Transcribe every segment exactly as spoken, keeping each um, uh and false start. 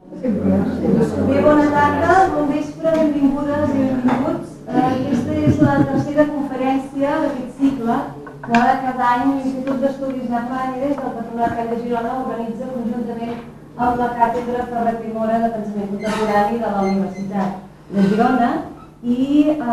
Bé, bona tarda, bon vespre, benvingudes i benvinguts. Aquesta és la tercera conferència d'aquest cicle que cada any l'Institut d'Estudis de Flandes del Patronat Call de Girona organitza conjuntament amb la Càtedra Ferrer Mora de Pensament Contemporani de la Universitat de Girona. I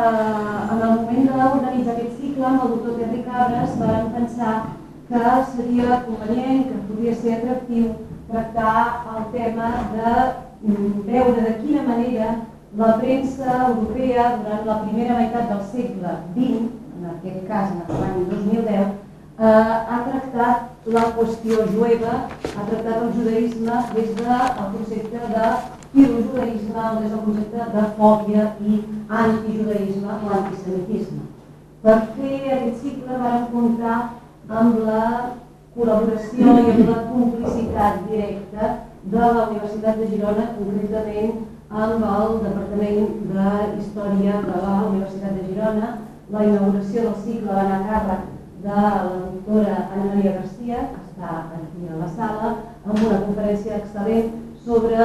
en el moment d'organitzar aquest cicle, amb el doctor Terri Cabres, vam pensar que seria convenient, que podria ser atractiu, tractar el tema de veure de quina manera la premsa europea durant la primera meitat del segle vint, en aquest cas en l'any dos mil deu, ha tractat la qüestió jueva, ha tractat el judaïsme des del concepte de filojudaïsme o des del concepte de fòbia i antijudaïsme o antisemitisme. Per fer aquest cicle vam comptar amb la col·laboració i amb la complicitat directa de la Universitat de Girona, concretament amb el Departament d'Història de la Universitat de Girona. La inauguració del cicle va anar a càrrec de la doctora Ana Maria Garcia, que està aquí a la sala, amb una conferència excel·lent sobre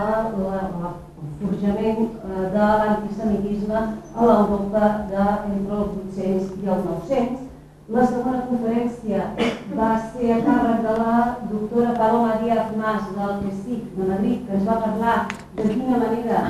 el forjament de l'antisemitisme a l'Europa entre el vuit-cents i el nou-cents. La segona conferència va ser a càrrec de la doctora Paloma Díaz Mas del C S I C de Madrid, que ens va parlar de quina manera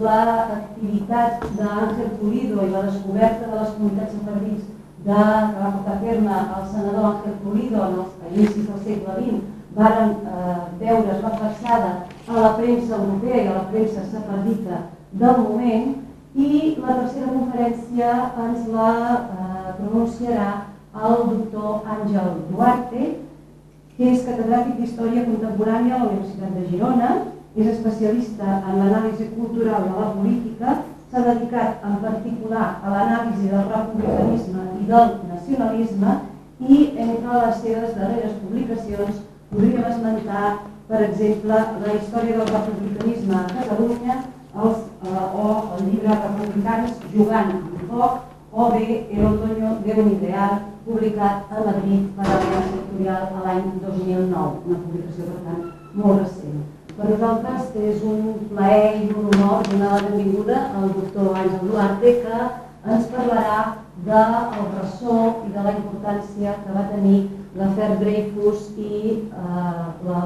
l'activitat d'Àngel Pulido i la descoberta de les comunitats sefardits que va portar a terme el senador Àngel Pulido en els inicis del segle vint varen veure's reforçada a la premsa europea i a la premsa sefardita del moment. I la tercera conferència ens la pronunciarà el doctor Àngel Duarte, que és catedràtic d'Història Contemporània a la Universitat de Girona, és especialista en l'anàlisi cultural de la política, s'ha dedicat en particular a l'anàlisi del republicanisme i del nacionalisme i entre les seves darreres publicacions podríem esmentar, per exemple, la història del republicanisme a Catalunya o el llibre Republicans jugant amb foc o bé El otoño de un ideal, publicat a Madrid per l'Aliança Editorial l'any dos mil nou, una publicació, per tant, molt recent. Per nosaltres és un plaer i un honor donar la benvinguda al doctor Àngel Duarte, que ens parlarà del ressò i de la importància que va tenir l'afer Dreyfus i la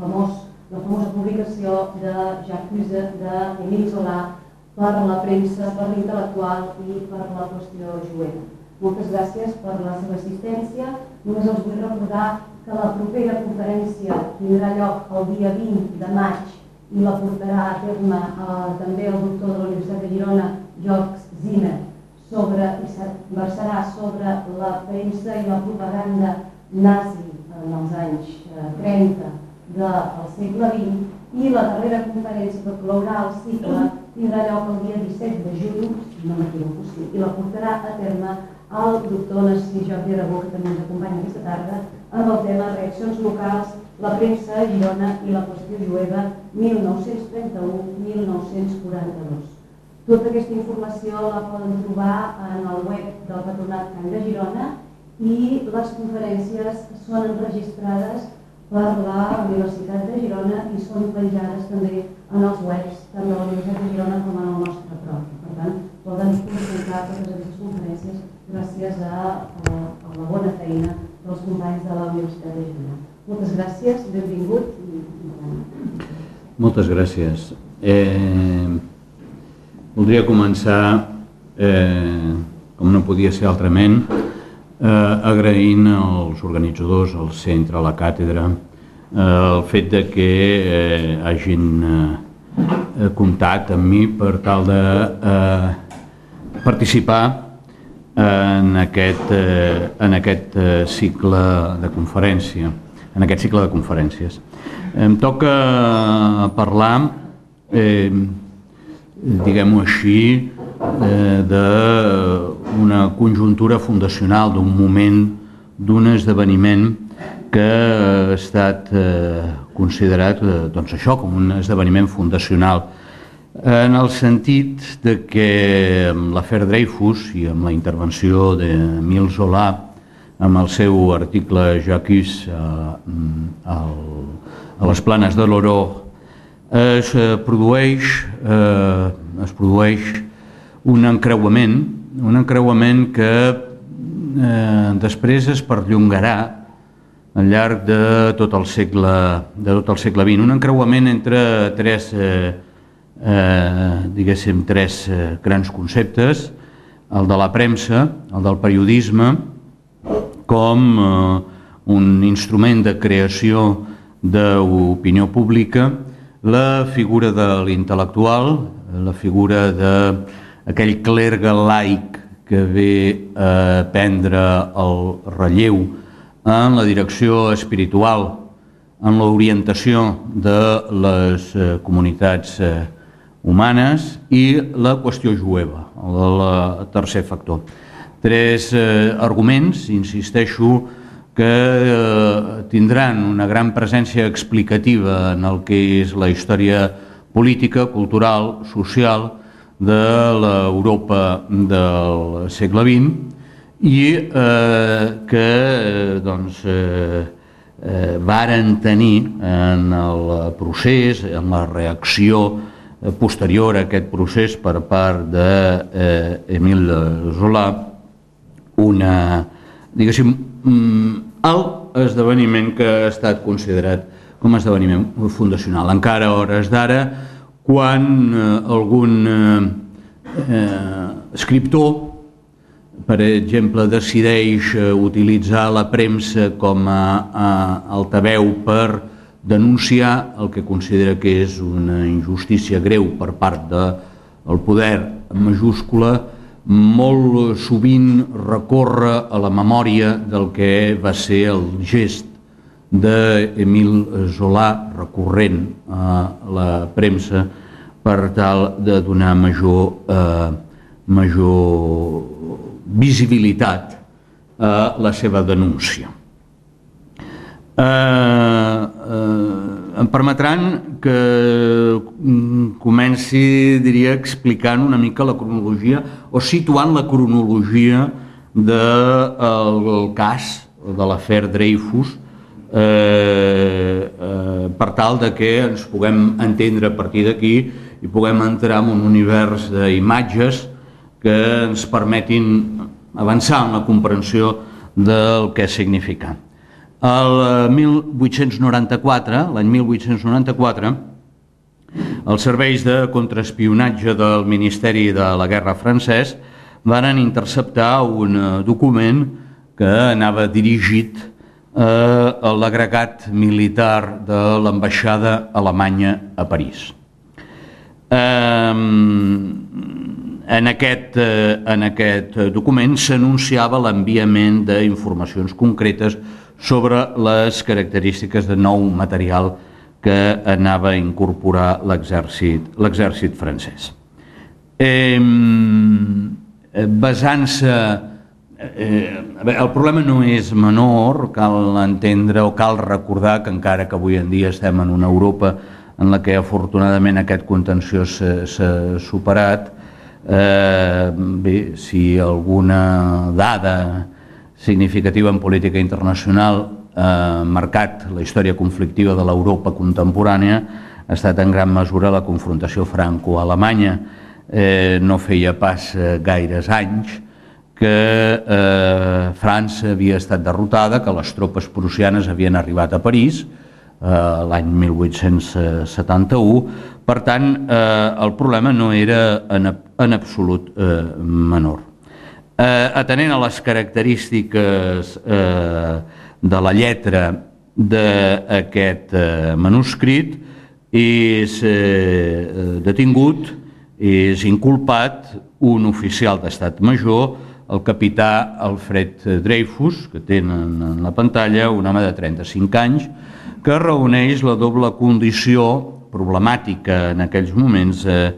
famosa publicació de J'accuse d'Émile Zola per la premsa, per l'intel·lectual i per la qüestió jueva. Moltes gràcies per la seva assistència. Només els vull recordar que la propera conferència tindrà lloc el dia vint de maig i la portarà a terme també el doctor de la Universitat de Girona, Georg Zimmer, i versarà sobre la premsa i la propaganda nazi en els anys trenta del segle vint, i la darrera conferència que clourà el cicle tindrà lloc el dia disset de juny, si no m'equivoco, i la portarà a terme el doctor Narcís Jordi Aragó, que també ens acompanya aquesta tarda, amb el tema Reaccions locals, la premsa a Girona i la qüestió jueva mil nou-cents trenta-u a mil nou-cents quaranta-dos. Tota aquesta informació la poden trobar en el web del Patronat Call de Girona i les conferències són enregistrades per la Universitat de Girona i són penjades també en els webs tant de la Universitat de Girona com en el nostre propi. Per tant, poden consultar totes aquestes conferències gràcies a la bona feina dels companys de la Universitat de Girona. Moltes gràcies, benvingut. Moltes gràcies. Voldria començar, com no podia ser altrament, agraint als organitzadors, al centre, a la càtedra, el fet que hagin comptat amb mi per tal de participar en aquest cicle de conferència, en aquest cicle de conferències. Em toca parlar, diguem-ho així, d'una conjuntura fundacional, d'un moment, d'un esdeveniment que ha estat considerat com un esdeveniment fundacional, en el sentit que amb l'afer Dreyfus i amb la intervenció d'Émile Zola, amb el seu article J'accuse a les planes de l'Oro, es produeix, eh, es produeix un encreuament, un encreuament que eh, després es perllongarà al llarg de tot el segle, de tot el segle vint. Un encreuament entre tres, eh, eh, diguéssim, tres eh, grans conceptes, el de la premsa, el del periodisme, com eh, un instrument de creació d'opinió pública, la figura de l'intel·lectual, la figura d'aquell clergue laic que ve a prendre el relleu en la direcció espiritual, en l'orientació de les comunitats humanes i la qüestió jueva, el tercer factor. Tres arguments, insisteixo, que tindran una gran presència explicativa en el que és la història política, cultural, social de l'Europa del segle vint i eh, que doncs, eh, eh, varen tenir en el procés, en la reacció posterior a aquest procés per part d'Émile Zola, una, diguéssim, alt esdeveniment que ha estat considerat com a esdeveniment fundacional. Encara a hores d'ara, quan eh, algun eh, escriptor, per exemple, decideix eh, utilitzar la premsa com a, a altaveu per denunciar el que considera que és una injustícia greu per part del poder en majúscula, molt sovint recorre a la memòria del que va ser el gest d'Émile Zola recorrent a la premsa per tal de donar major, eh, major visibilitat a la seva denúncia. Eh, eh, em permetran que comenci, diria, explicant una mica la cronologia o situant la cronologia del cas de l'afer Dreyfus eh, eh, per tal de que ens puguem entendre a partir d'aquí i puguem entrar en un univers d'imatges que ens permetin avançar en la comprensió del que significa. El mil vuit-cents noranta-quatre, l'any mil vuit-cents noranta-quatre, els serveis de contraespionatge del Ministeri de la Guerra francès van interceptar un document que anava dirigit a l'agregat militar de l'ambaixada alemanya a París. En aquest, en aquest document s'anunciava l'enviament d'informacions concretes sobre les característiques de nou material que anava a incorporar l'exèrcit francès. Eh, Basant-se... Eh, el problema no és menor, cal entendre o cal recordar que encara que avui en dia estem en una Europa en la que afortunadament aquest contenció s'ha superat, eh, bé, si alguna dada significativa en política internacional ha marcat la història conflictiva de l'Europa contemporània ha estat en gran mesura la confrontació franco-alemanya. Eh, no feia pas gaires anys que eh, França havia estat derrotada, que les tropes prussianes havien arribat a París eh, l'any mil vuit-cents setanta-u. Per tant, eh, el problema no era en, en absolut eh, menor. Eh, atenent a les característiques eh, de la lletra d'aquest eh, manuscrit, és eh, detingut, és inculpat un oficial d'estat major, el capità Alfred Dreyfus, que tenen en la pantalla, un home de trenta-cinc anys, que reuneix la doble condició problemàtica en aquells moments eh,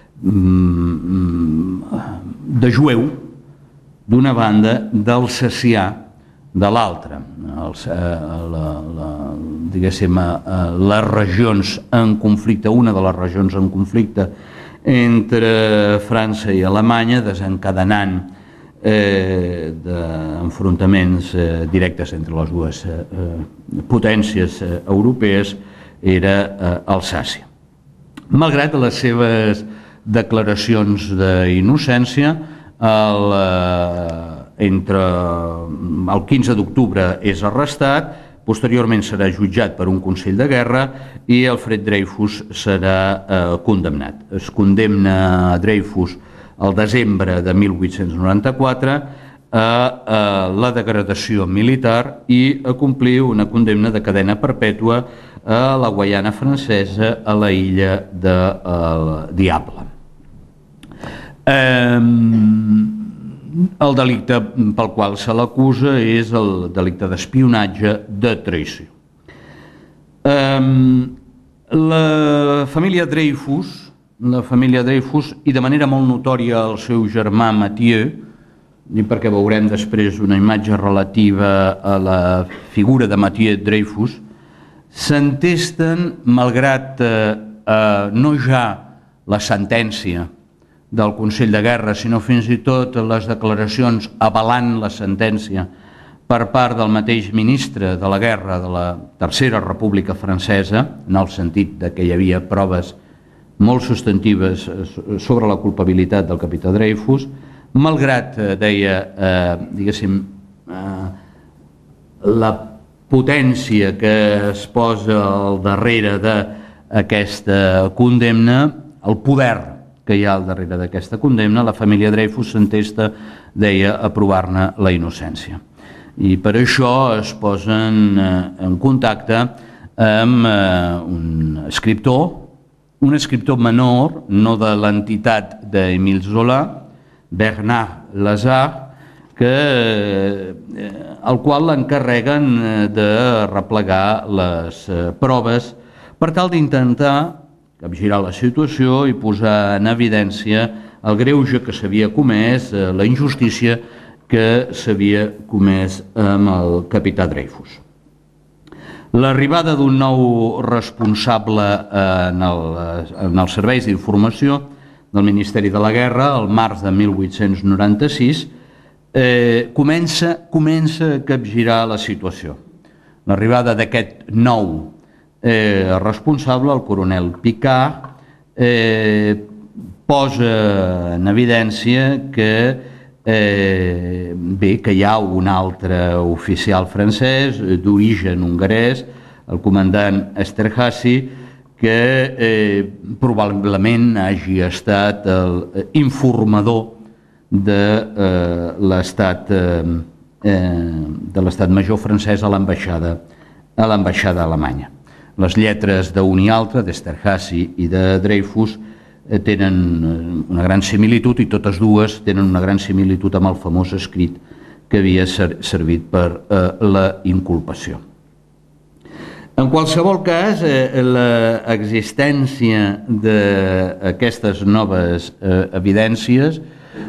de jueu, d'una banda, d'alsacià de l'altra. Diguéssim, les regions en conflicte, una de les regions en conflicte entre França i Alemanya, desencadenant eh, d'enfrontaments eh, directes entre les dues eh, potències eh, europees, era eh, Alsàcia. Malgrat les seves declaracions d'innocència, el, eh, entre el quinze d'octubre és arrestat, posteriorment serà jutjat per un Consell de Guerra i Alfred Dreyfus serà eh, condemnat. Es condemna a Dreyfus el desembre de mil vuit-cents noranta-quatre a, a la degradació militar i a complir una condemna de cadena perpètua a la Guaiana Francesa, a la illa del Diable. Eh, el delicte pel qual se l'acusa és el delicte d'espionatge de traïció. Eh, la família Dreyfus, la família Dreyfus, i de manera molt notòria el seu germà Mathieu, i perquè veurem després una imatge relativa a la figura de Mathieu Dreyfus, s'entesten, malgrat eh, eh, no ja la sentència del Consell de Guerra, sinó fins i tot les declaracions avalant la sentència per part del mateix ministre de la Guerra de la Tercera República Francesa, en el sentit de que hi havia proves molt substantives sobre la culpabilitat del capità Dreyfus, malgrat, deia, eh, diguéssim, eh, la potència que es posa al darrere d'aquesta condemna, el poder que hi ha al darrere d'aquesta condemna, la família Dreyfus s'entesta, deia, a provar-ne la innocència. I per això es posen en contacte amb un escriptor, un escriptor menor, no de l'entitat d'Émile Zola, Bernard Lazare, que, al qual l'encarreguen de replegar les proves per tal d'intentar capgirar la situació i posar en evidència el greuge que s'havia comès, la injustícia que s'havia comès amb el capità Dreyfus. L'arribada d'un nou responsable en, el, en els serveis d'informació del Ministeri de la Guerra, el març de mil vuit-cents noranta-sis, eh, comença, comença a capgirar la situació. L'arribada d'aquest nou Eh, responsable, el coronel Picard, eh, posa en evidència que, eh, bé, que hi ha un altre oficial francès d'origen hongarès, el comandant Esterhazy, que eh, probablement hagi estat l'informador de eh, l'estat eh, de l'estat major francès a l'ambaixada a l'ambaixada alemanya. Les lletres d'un i altre, d'Esterhazy i de Dreyfus, tenen una gran similitud i totes dues tenen una gran similitud amb el famós escrit que havia servit per la inculpació. En qualsevol cas, l'existència d'aquestes noves evidències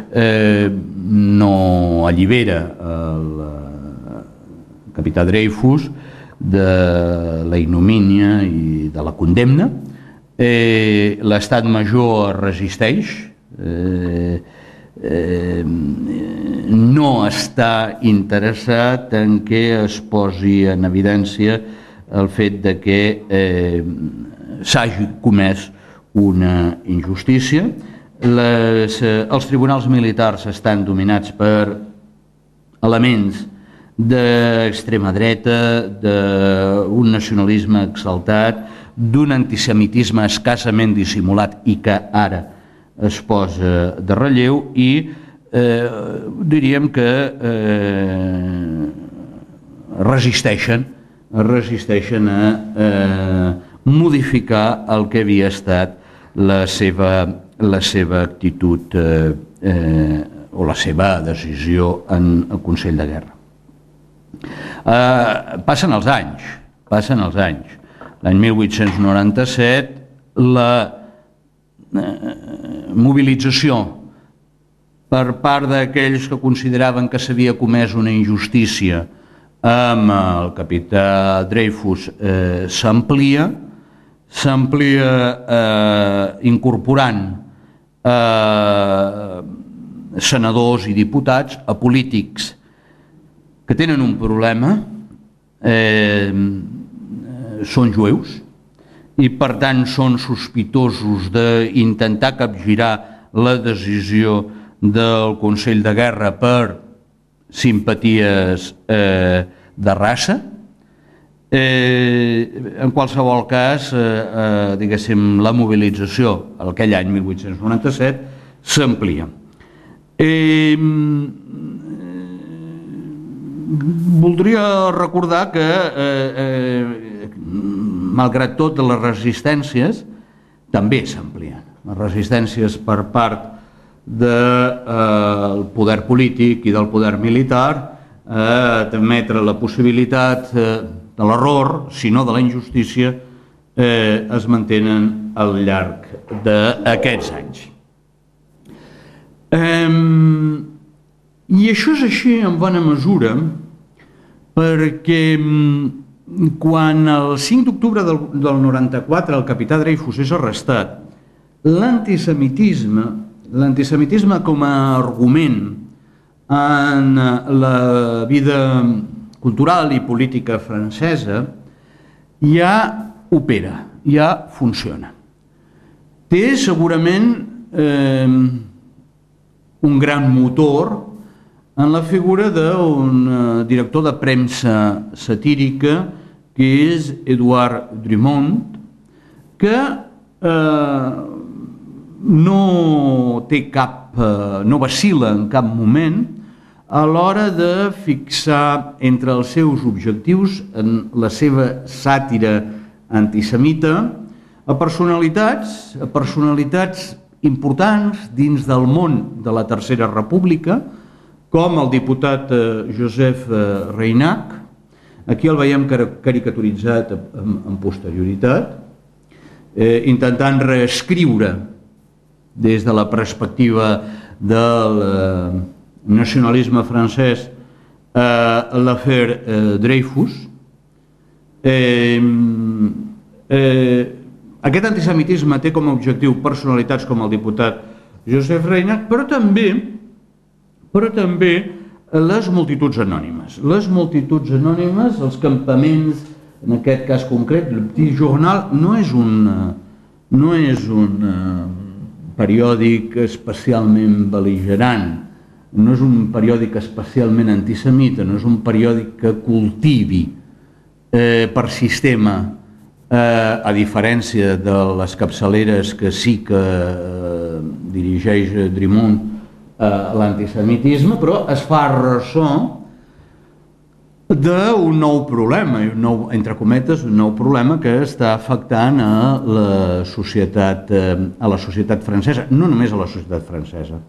no allibera el capità Dreyfus de la ignomínia i de la condemna. Eh, L'estat major resisteix, eh, eh, no està interessat en què es posi en evidència el fet de que eh, s'hagi comès una injustícia. Les, eh, els tribunals militars estan dominats per elements d'extrema dreta, d'un nacionalisme exaltat, d'un antisemitisme escassament dissimulat i que ara es posa de relleu i eh, diríem que eh, resisteixen, resisteixen a eh, modificar el que havia estat la seva, la seva actitud eh, eh, o la seva decisió en el Consell de Guerra. Uh, passen els anys, passen els anys. L'any mil vuit-cents noranta-set la uh, mobilització per part d'aquells que consideraven que s'havia comès una injustícia amb el capità Dreyfus eh, s'amplia, s'amplia eh, incorporant eh, senadors i diputats, a polítics que tenen un problema, eh, són jueus i per tant són sospitosos d'intentar capgirar la decisió del Consell de Guerra per simpaties eh, de raça. Eh, en qualsevol cas, eh, eh, diguéssim, la mobilització aquell any mil vuit-cents noranta-set s'amplia. Eh, voldria recordar que, eh, eh, malgrat tot, les resistències també s'amplien. Les resistències per part del poder polític i del poder militar a admetre la possibilitat de l'error, si no de la injustícia, eh, es mantenen al llarg d'aquests anys. Eh, I això és així en bona mesura perquè quan el cinc d'octubre del, del noranta-quatre el capità Dreyfus és arrestat, l'antisemitisme, l'antisemitisme com a argument en la vida cultural i política francesa ja opera, ja funciona. Té segurament eh, un gran motor en la figura d'un director de premsa satírica que és Edouard Drumont, que eh, no té cap, eh, no vacil·la en cap moment a l'hora de fixar entre els seus objectius en la seva sàtira antisemita a personalitats, a personalitats importants dins del món de la Tercera República, com el diputat Joseph Reinach, aquí el veiem caricaturitzat en posterioritat, eh, intentant reescriure des de la perspectiva del eh, nacionalisme francès eh, l'afer eh, Dreyfus. Eh, eh, aquest antisemitisme té com a objectiu personalitats com el diputat Joseph Reinach, però també, però també les multituds anònimes. Les multituds anònimes, els campaments, en aquest cas concret, el Petit Journal no és un, no és un periòdic especialment bel·ligerant, no és un periòdic especialment antisemita, no és un periòdic que cultivi eh, per sistema, eh, a diferència de les capçaleres que sí que eh, dirigeix Drumont a eh, l'antisemitisme, però es fa ressò d'un nou problema, un nou, entre cometes, un nou problema que està afectant a la societat, a la societat francesa, no només a la societat francesa.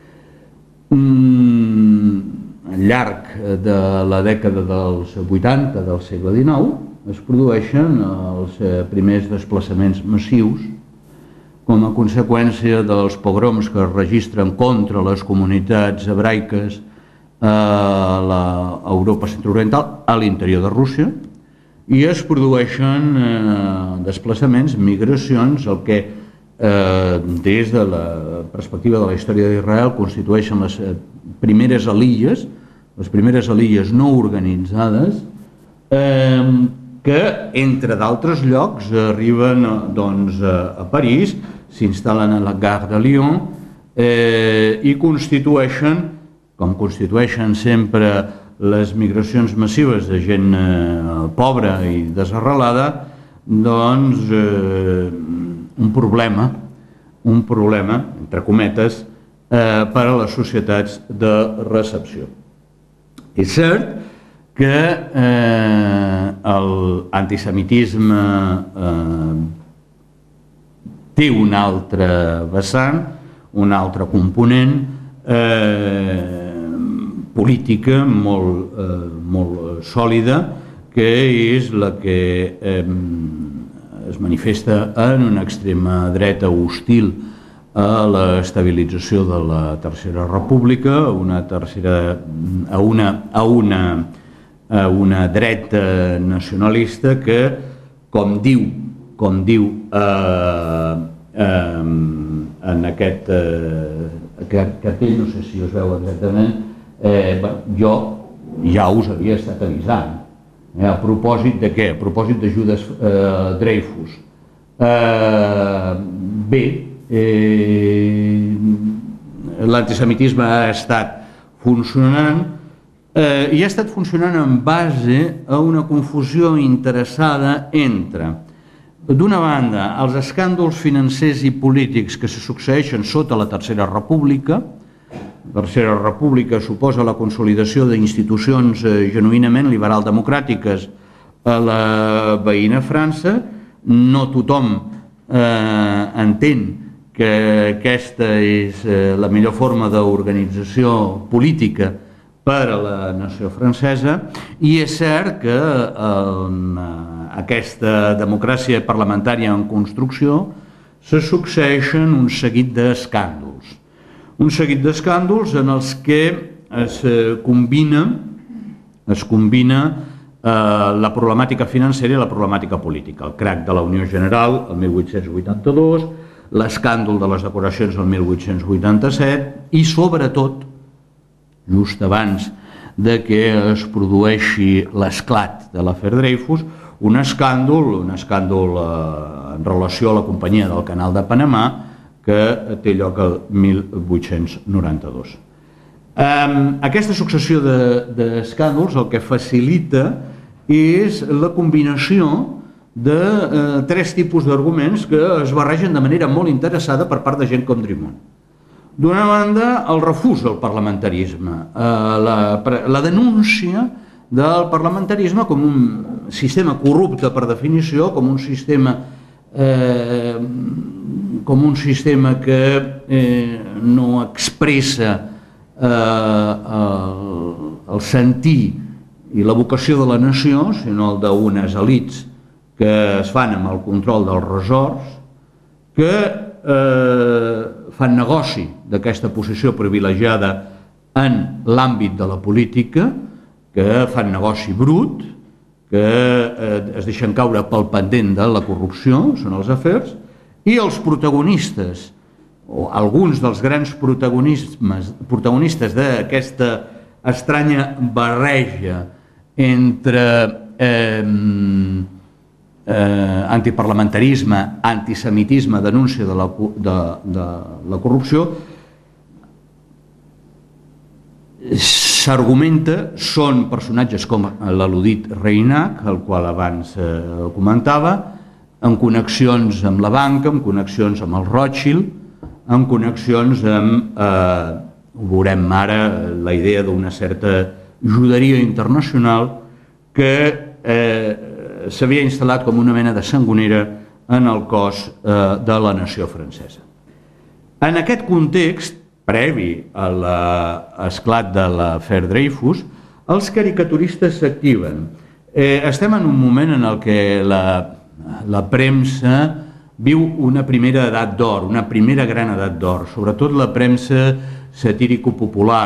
Al llarg de la dècada dels vuitanta del segle dinou es produeixen els primers desplaçaments massius com a conseqüència dels pogroms que es registren contra les comunitats hebraiques a l'Europa centre-oriental, a l'interior de Rússia, i es produeixen desplaçaments, migracions, el que des de la perspectiva de la història d'Israel constitueixen les primeres aliyes, les primeres aliyes no organitzades, que entre d'altres llocs arriben a París, s'instal·len a la Gare de Lyon i constitueixen, com constitueixen sempre les migracions massives de gent pobra i desarrelada, doncs un problema, un problema, entre cometes, per a les societats de recepció. És cert que l'antisemitisme té un altre vessant, un altre component, política molt, molt sòlida, que és la que es manifesta en una extrema dreta hostil a l'estabilització de la Tercera República, una tercera, a, una, a, una, a una dreta nacionalista que, com diu, com diu eh, eh, en aquest eh, cartell, no sé si us veu exactament, eh, jo ja us havia estat avisant. A propòsit de què? A propòsit de Judas eh, Dreyfus. Bé, l'antisemitisme ha estat funcionant i ha estat funcionant en base a una confusió interessada entre, d'una banda, els escàndols financers i polítics que se succeeixen sota la Tercera República. La Tercera República suposa la consolidació d'institucions genuïnament liberal-democràtiques a la veïna França. No tothom entén que aquesta és la millor forma d'organització política per a la nació francesa, i és cert que en aquesta democràcia parlamentària en construcció se succeeixen un seguit d'escàndols. Un seguit d'escàndols en els que es combina, es combina la problemàtica financera i la problemàtica política. El crac de la Unió General el mil vuit-cents vuitanta-dos, l'escàndol de les decoracions el mil vuit-cents vuitanta-set i, sobretot, just abans de que es produeixi l'esclat de l'afer Dreyfus, un escàndol, un escàndol en relació a la companyia del Canal de Panamà que té lloc el mil vuit-cents noranta-dos. Aquesta successió d'escàndols el que facilita és la combinació de tres tipus d'arguments que es barregen de manera molt interessada per part de gent com Drimon. D'una banda, el refús del parlamentarisme, la denúncia del parlamentarisme com un sistema corrupte per definició, com un sistema com un sistema que no expressa el sentir i la vocació de la nació, sinó el d'unes elits que es fan amb el control dels ressorts, que fan negoci d'aquesta posició privilegiada en l'àmbit de la política, que fan negoci brut, que es deixen caure pel pendent de la corrupció, són els afers, i els protagonistes, o alguns dels grans protagonistes d'aquesta estranya barreja entre antiparlamentarisme, antisemitisme, denúncia de la corrupció, s'argumenta, són personatges com l'al·ludit Reinach, el qual abans comentava, amb connexions amb la banca, amb connexions amb el Rothschild, amb connexions amb, ho veurem ara, la idea d'una certa juderia internacional que s'havia instal·lat com una mena de sangonera en el cos de la nació francesa. En aquest context, previ a l'esclat de l'afer Dreyfus, els caricaturistes s'activen. Estem en un moment en què la premsa viu una primera edat d'or, una primera gran edat d'or, sobretot la premsa satírico-popular.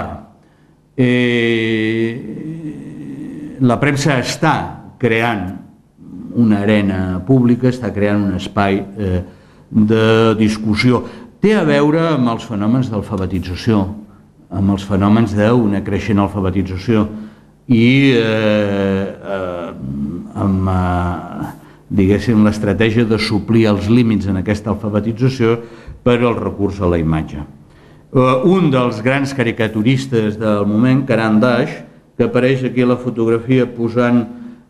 La premsa està creant una arena pública, està creant un espai de discussió. Té a veure amb els fenòmens d'alfabetització, amb els fenòmens d'una creixent alfabetització i amb, diguéssim, l'estratègia de suplir els límits en aquesta alfabetització per al recurs a la imatge. Un dels grans caricaturistes del moment, Caran d'Aix, que apareix aquí a la fotografia posant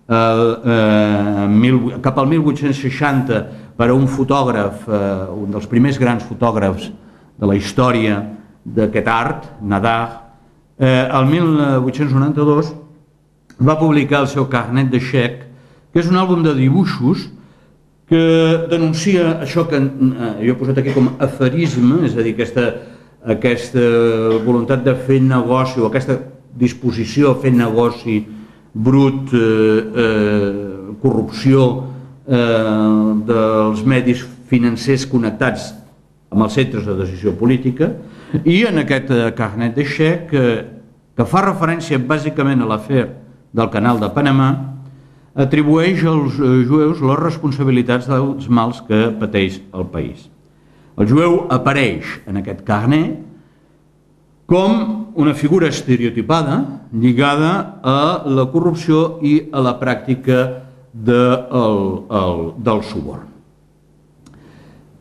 cap al mil vuit-cents seixanta per a un fotògraf, un dels primers grans fotògrafs de la història d'aquest art, Nadar, el mil vuit-cents noranta-dos va publicar el seu Carnet de Chèques, que és un àlbum de dibuixos que denuncia això que jo he posat aquí com aferisme, és a dir, aquesta voluntat de fer negoci o aquesta disposició a fer negoci brut, corrupció dels medis financers connectats amb els centres de decisió política, i en aquest Carnet de Chèques, que fa referència bàsicament a l'afer del Canal de Panamà, atribueix als jueus les responsabilitats dels mals que pateix el país. El jueu apareix en aquest carnet com una figura estereotipada lligada a la corrupció i a la pràctica del suborn.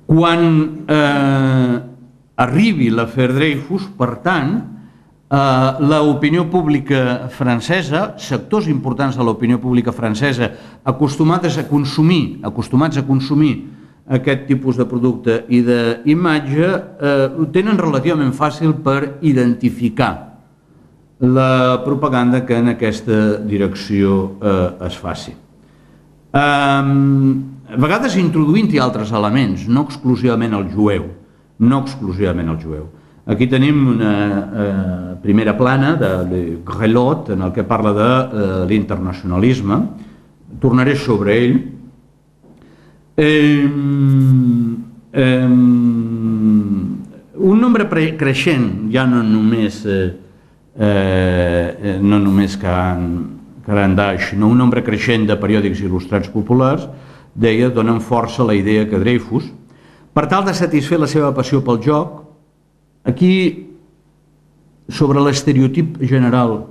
Quan eh, arribi l'afer Dreyfus, per tant, eh, l'opinió pública francesa, sectors importants de l'opinió pública francesa acostumats a consumir, acostumats a consumir aquest tipus de producte i d'imatge, eh, ho tenen relativament fàcil per identificar la propaganda que en aquesta direcció eh, es faci. Eh, a vegades introduint-hi altres elements, no exclusivament el jueu, no exclusivament el jueu. Aquí tenim una eh, primera plana de Le Grelot, en el que parla de eh, l'internacionalisme. Tornaré sobre ell. Eh, eh, un nombre creixent, ja no només eh, eh, no només Carandaix, sinó un nombre creixent de periòdics il·lustrats populars, deia, donen força a la idea que Dreyfus, per tal de satisfer la seva passió pel joc, aquí sobre l'estereotip general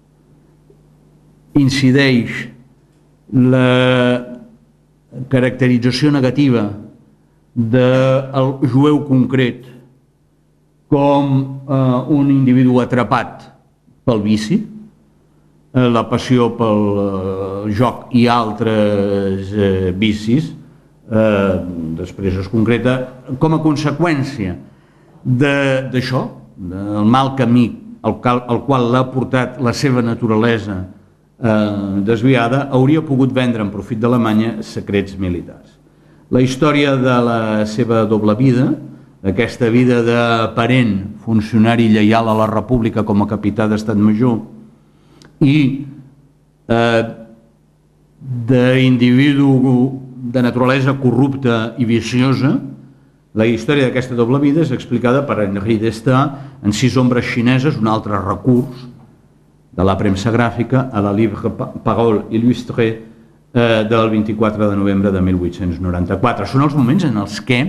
incideix la caracterització negativa del jueu concret com eh, un individu atrapat pel vici, eh, la passió pel eh, joc i altres eh, vicis, eh, després es concreta com a conseqüència d'això, de, del mal camí al, cal, al qual l'ha portat la seva naturalesa Eh, desviada, hauria pogut vendre en profit d'Alemanya secrets militars. La història de la seva doble vida, aquesta vida d'aparent funcionari lleial a la República com a capità d'Estat Major i eh, d'individu de naturalesa corrupta i viciosa, la història d'aquesta doble vida és explicada per Henri Destaing en Sis ombres xineses, un altre recurs de la premsa gràfica a la Livre Parole Illustrée eh, del vint-i-quatre de novembre de mil vuit-cents noranta-quatre. Són els moments en els que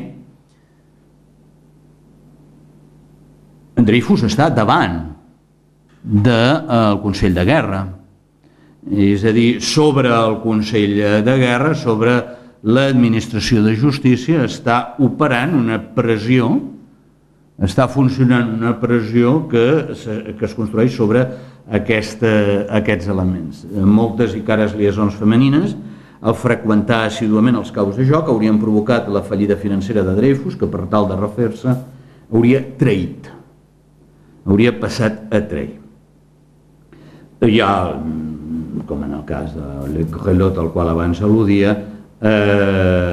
Dreyfus està davant del Consell de Guerra, és a dir, sobre el Consell de Guerra, sobre l'administració de justícia, està operant una pressió, està funcionant una pressió que, que es construeix sobre aquesta, aquests elements. Moltes i cares liaisons femenines, al freqüentar assíduament els caus de joc, haurien provocat la fallida financera de Dreyfus, que per tal de refer-se hauria traït, hauria passat a trair. Hi ha, com en el cas de Le Grelot, al qual abans al·ludia, eh,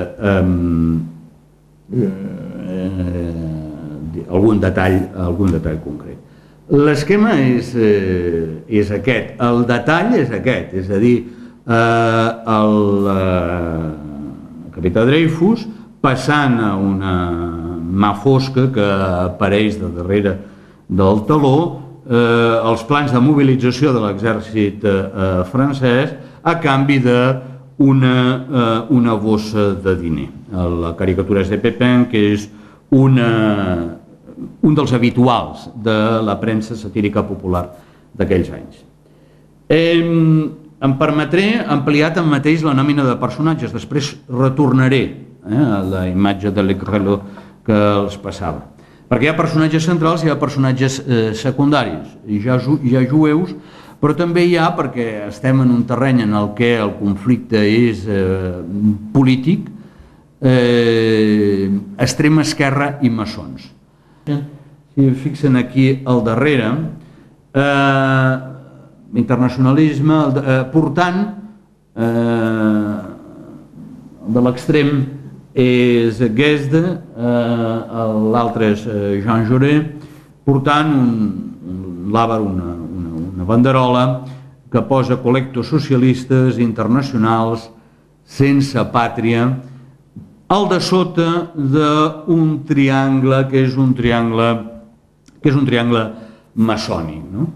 eh, eh, algun detall, algun detall concret. L'esquema és, eh, és aquest, el detall és aquest, és a dir, eh, el eh, capità Dreyfus passant a una mà fosca que apareix de darrere del taló eh, els plans de mobilització de l'exèrcit eh, francès a canvi d'una eh, una bossa de diner. La caricatura és de Pepin, que és una un dels habituals de la premsa satírica popular d'aquells anys. Eh, em permetré ampliar tanmateix la nòmina de personatges, després retornaré eh, a la imatge de Le Grelot que els passava. Perquè hi ha personatges centrals i hi ha personatges eh, secundaris, hi ha, hi ha jueus, però també hi ha, perquè estem en un terreny en el què el conflicte és eh, polític, eh, extrema esquerra i maçons. Si fixen aquí al darrere, eh, internacionalisme, eh, portant eh, de l'extrem és Guesde, eh, l'altre és Jean Jaurès, portant un, un làber, una, una, una banderola que posa col·lectos socialistes internacionals sense pàtria, al de sota d'un triangle que és un triangle que és un triangle maçònic. No?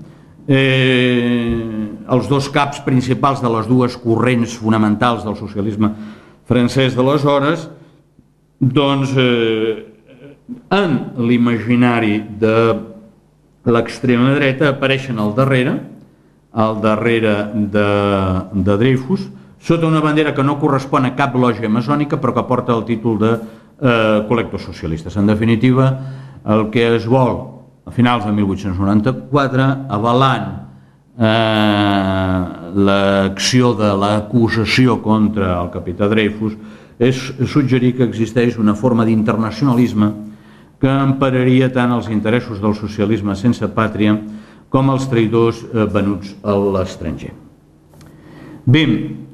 Eh, els dos caps principals de les dues corrents fonamentals del socialisme francès d'aleshores, doncs, eh, en l'imaginari de l'extrema dreta apareixen al darrere, al darrere de, de Dreyfus, sota una bandera que no correspon a cap lògia maçònica, però que porta el títol de eh, col·lectors socialistes. En definitiva, el que es vol a finals de mil vuit-cents noranta-quatre, avalant eh, l'acció de l'acusació contra el capità Dreyfus, és suggerir que existeix una forma d'internacionalisme que empararia tant els interessos del socialisme sense pàtria com els traïdors eh, venuts a l'estranger. Bé,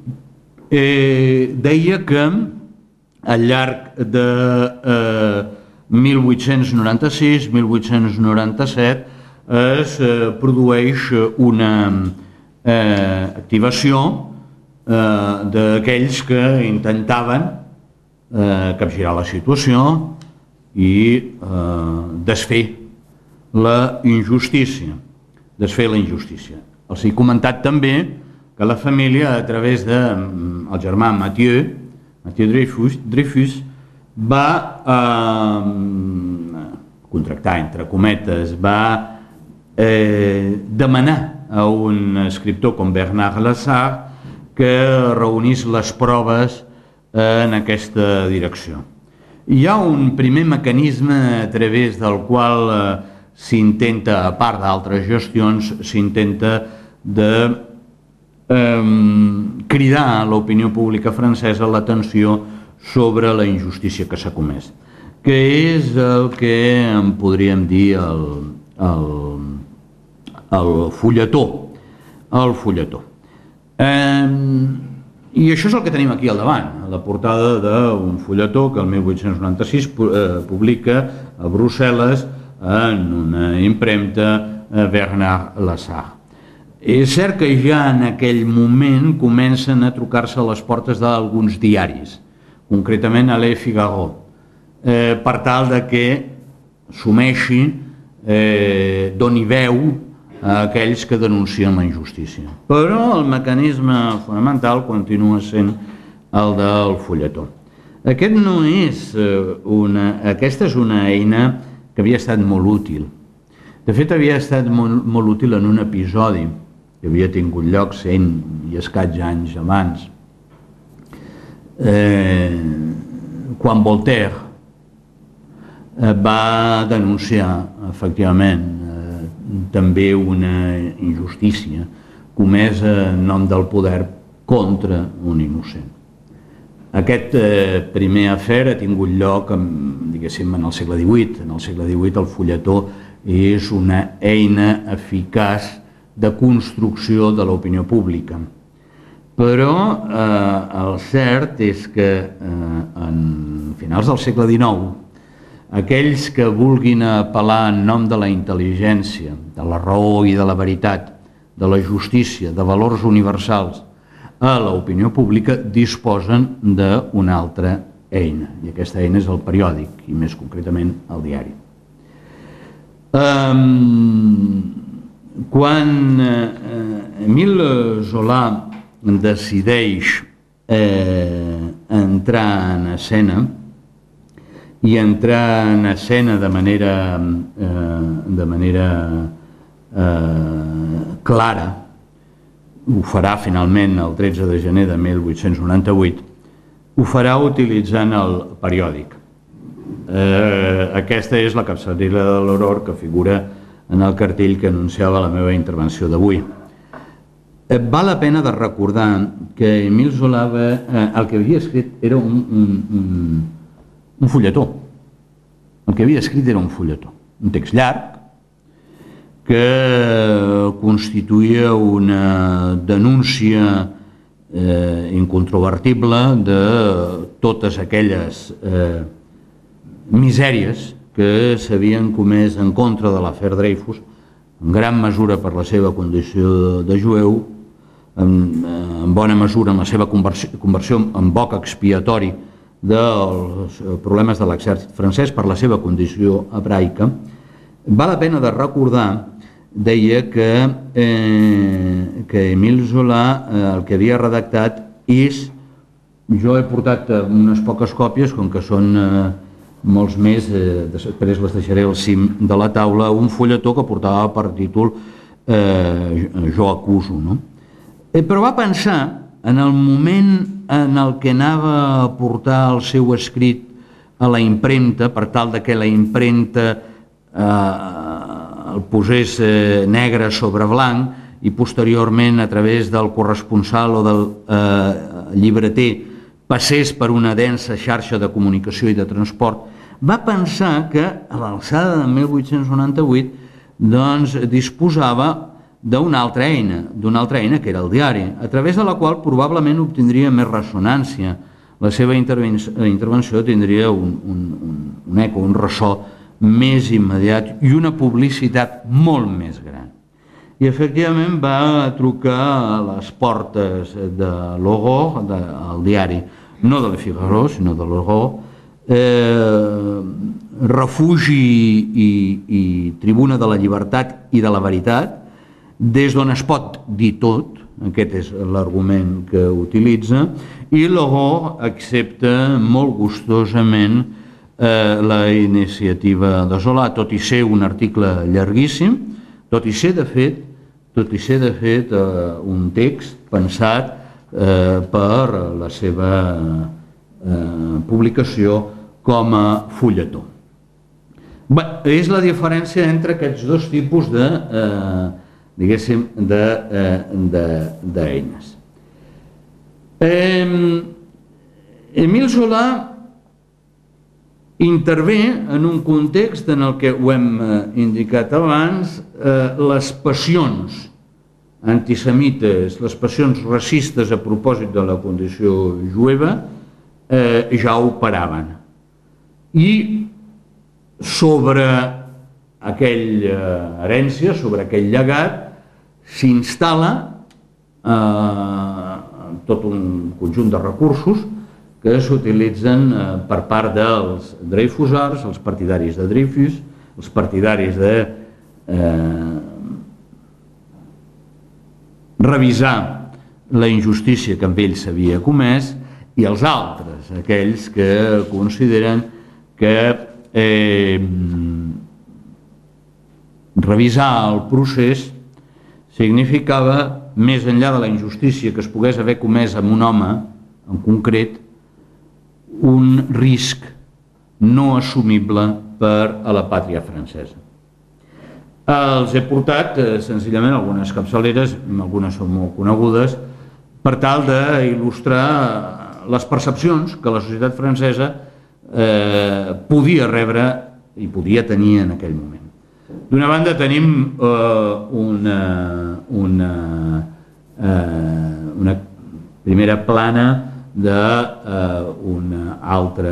eh, deia que al llarg de eh, mil vuit-cents noranta-sis mil vuit-cents noranta-set es eh, produeix una eh, activació eh, d'aquells que intentaven eh, capgirar la situació i eh, desfer la injustícia. Desfer la injustícia. Els he comentat també que la família, a través del germà Mathieu, Mathieu Dreyfus, Dreyfus va eh, contractar, entre cometes, va eh, demanar a un escriptor com Bernard Lassalle que reunís les proves en aquesta direcció. Hi ha un primer mecanisme a través del qual eh, s'intenta, a part d'altres gestions, s'intenta de eh, cridar a l'opinió pública francesa l'atenció sobre la injustícia que s'ha comès, que és el que en podríem dir el, el, el fulletó. El fulletó. Eh, I això és el que tenim aquí al davant, a la portada d'un fulletó que el mil vuit-cents noranta-sis publica a Brussel·les en una impremta Bernard Lassalle. És cert que ja en aquell moment comencen a trucar-se a les portes d'alguns diaris, concretament a Le Figaro, eh, per tal de que s'umeixi, eh, doni veu a aquells que denuncien la injustícia. Però el mecanisme fonamental continua sent el del fulletó. Aquest no és una, aquesta és una eina que havia estat molt útil. De fet, havia estat molt, molt útil en un episodi que havia tingut lloc cent i escaig anys abans, eh, quan Voltaire va denunciar, efectivament, també una injustícia comesa en nom del poder contra un innocent. Aquest eh, primer afer ha tingut lloc, diguéssim, en el segle divuit. En el segle divuit el fulletó és una eina eficaç de construcció de l'opinió pública. Però eh, el cert és que eh, en finals del segle dinou aquells que vulguin apel·lar en nom de la intel·ligència, de la raó i de la veritat, de la justícia, de valors universals, a l'opinió pública disposen d'una altra eina, i aquesta eina és el periòdic, i més concretament el diari. Um, quan eh, Émile Zola decideix eh, entrar en escena, i entrar en escena de manera, eh, de manera eh, clara, ho farà finalment el tretze de gener de mil vuit-cents noranta-vuit, ho farà utilitzant el periòdic. Eh, aquesta és la capçalera de l'Aurora que figura en el cartell que anunciava la meva intervenció d'avui. Eh, val la pena de recordar que Émile Zola eh, el que havia escrit era un, un, un un fulletó. El que havia escrit era un fulletó, un text llarg que constituïa una denúncia eh, incontrovertible de totes aquelles eh, misèries que s'havien comès en contra de l'afer Dreyfus, en gran mesura per la seva condició de jueu, en, en bona mesura en la seva conversió, conversió en boc expiatori dels problemes de l'exèrcit francès per la seva condició hebraica. Val la pena de recordar, deia que, eh, que Émile Zola eh, el que havia redactat és, jo he portat unes poques còpies, com que són eh, molts més, eh, després les deixaré al cim de la taula, un fulletó que portava per títol eh, Jo acuso, no? Eh, però va pensar en el moment en el que anava a portar el seu escrit a la impremta per tal de que la impremta eh, el posés eh, negre sobre blanc i posteriorment a través del corresponsal o del eh, llibreter passés per una densa xarxa de comunicació i de transport, va pensar que a l'alçada de mil vuit-cents noranta-vuit doncs, disposava d'una altra eina, d'una altra eina que era el diari, a través de la qual probablement obtindria més ressonància. La seva intervenció tindria un, un, un, un eco, un ressò més immediat i una publicitat molt més gran. I efectivament va trucar a les portes de l'Aurore, del diari, no de Le Figaro, sinó de l'Aurore, eh, refugi i, i tribuna de la llibertat i de la veritat, des d'on es pot dir tot, aquest és l'argument que utilitza, i l'Aurore accepta molt gustosament eh, la iniciativa de Zola, tot i ser un article llarguíssim, tot i ser de fet, tot i ser de fet eh, un text pensat eh, per la seva eh, publicació com a fulletó. Bé, és la diferència entre aquests dos tipus de eh, diguéssim, d'eines. Eh, Émile Zola intervé en un context en el que ho hem indicat abans, eh, les passions antisemites, les passions racistes a propòsit de la condició jueva eh, ja operaven. I sobre aquella herència, sobre aquell llegat, s'instal·la eh, tot un conjunt de recursos que s'utilitzen eh, per part dels Dreyfusards, els partidaris de Dreyfus, els partidaris de eh, revisar la injustícia que amb ells s'havia comès, i els altres, aquells que consideren que eh, revisar el procés significava, més enllà de la injustícia que es pogués haver comès amb un home en concret, un risc no assumible per a la pàtria francesa. Els he portat eh, senzillament algunes capçaleres, algunes són molt conegudes, per tal d'il·lustrar les percepcions que la societat francesa eh, podia rebre i podia tenir en aquell moment. D'una banda tenim eh, una, una, eh, una primera plana d'un eh, altre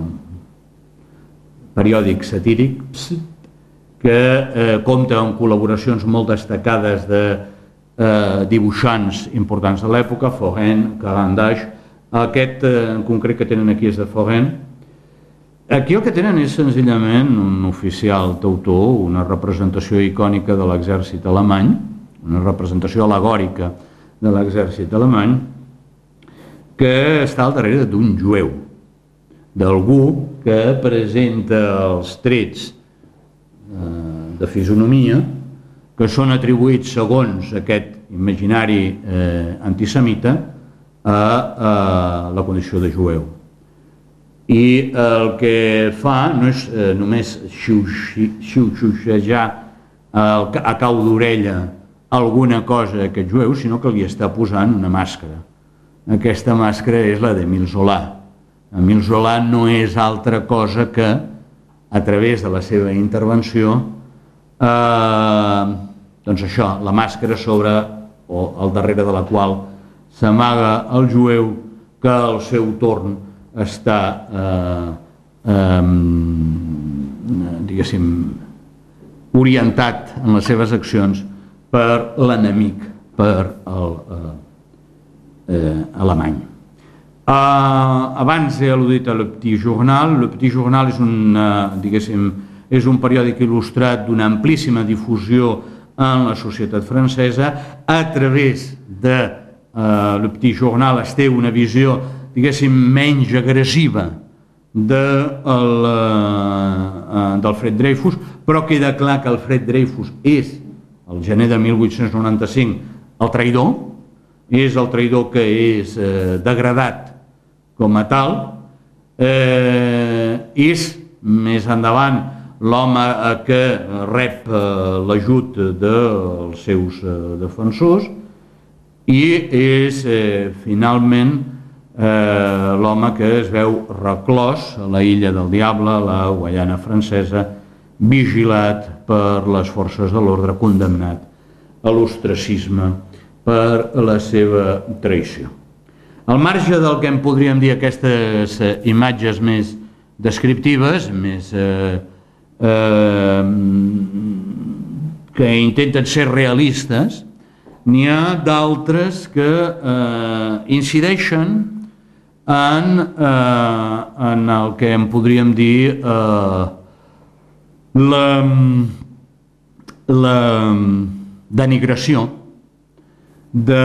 periòdic satíric que eh, compta amb col·laboracions molt destacades de eh, dibuixants importants de l'època, Forain, Carandache. Aquest eh, en concret que tenen aquí és de Forain. Aquí el que tenen és senzillament un oficial teutó, una representació icònica de l'exèrcit alemany, una representació al·legòrica de l'exèrcit alemany, que està al darrere d'un jueu, d'algú que presenta els trets de fisonomia que són atribuïts segons aquest imaginari eh, antisemita a, a la condició de jueu. I el que fa no és eh, només xiuxuxejar a cau d'orella alguna cosa a aquest jueu, sinó que li està posant una màscara. Aquesta màscara és la d'Émile Zola. Émile Zola no és altra cosa que, a través de la seva intervenció, eh, doncs això, la màscara sobre o al darrere de la qual s'amaga el jueu que al seu torn està eh, eh, diguéssim orientat en les seves accions per l'enemic, per el eh, eh, alemany. Eh, abans he al·ludit a Le Petit Journal. Le Petit Journal és un, eh, diguéssim, és un periòdic il·lustrat d'una amplíssima difusió en la societat francesa. A través de eh, Le Petit Journal es té una visió, diguéssim, menys agressiva de el, eh, d'Alfred Dreyfus, però queda clar que Alfred Dreyfus és, el gener de mil vuit-cents noranta-cinc, el traïdor, és el traïdor que és eh, degradat com a tal, És més endavant l'home que rep l'ajut dels seus defensors i és finalment l'home que es veu reclòs a la Illa del Diable, a la Guaiana Francesa, vigilat per les forces de l'ordre, condemnat a l'ostracisme per la seva traïció. Al marge del que en podríem dir aquestes imatges més descriptives, més que intenten ser realistes, n'hi ha d'altres que incideixen en el que en podríem dir la denigració de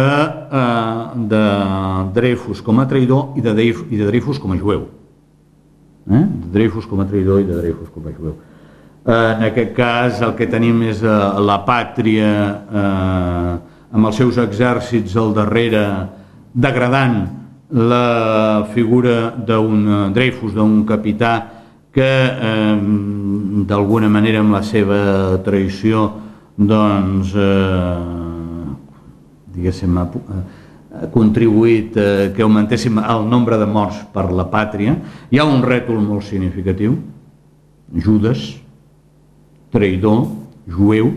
Dreyfus com a traïdor i de Dreyfus com a jueu. De Dreyfus com a traïdor i de Dreyfus com a jueu. En aquest cas el que tenim és la pàtria amb els seus exèrcits al darrere degradant la figura d'un Dreyfus, d'un capità que d'alguna manera amb la seva traïció doncs diguéssim ha contribuït que augmentéssim el nombre de morts per la pàtria. Hi ha un rètol molt significatiu: Judes, traïdor, jueu.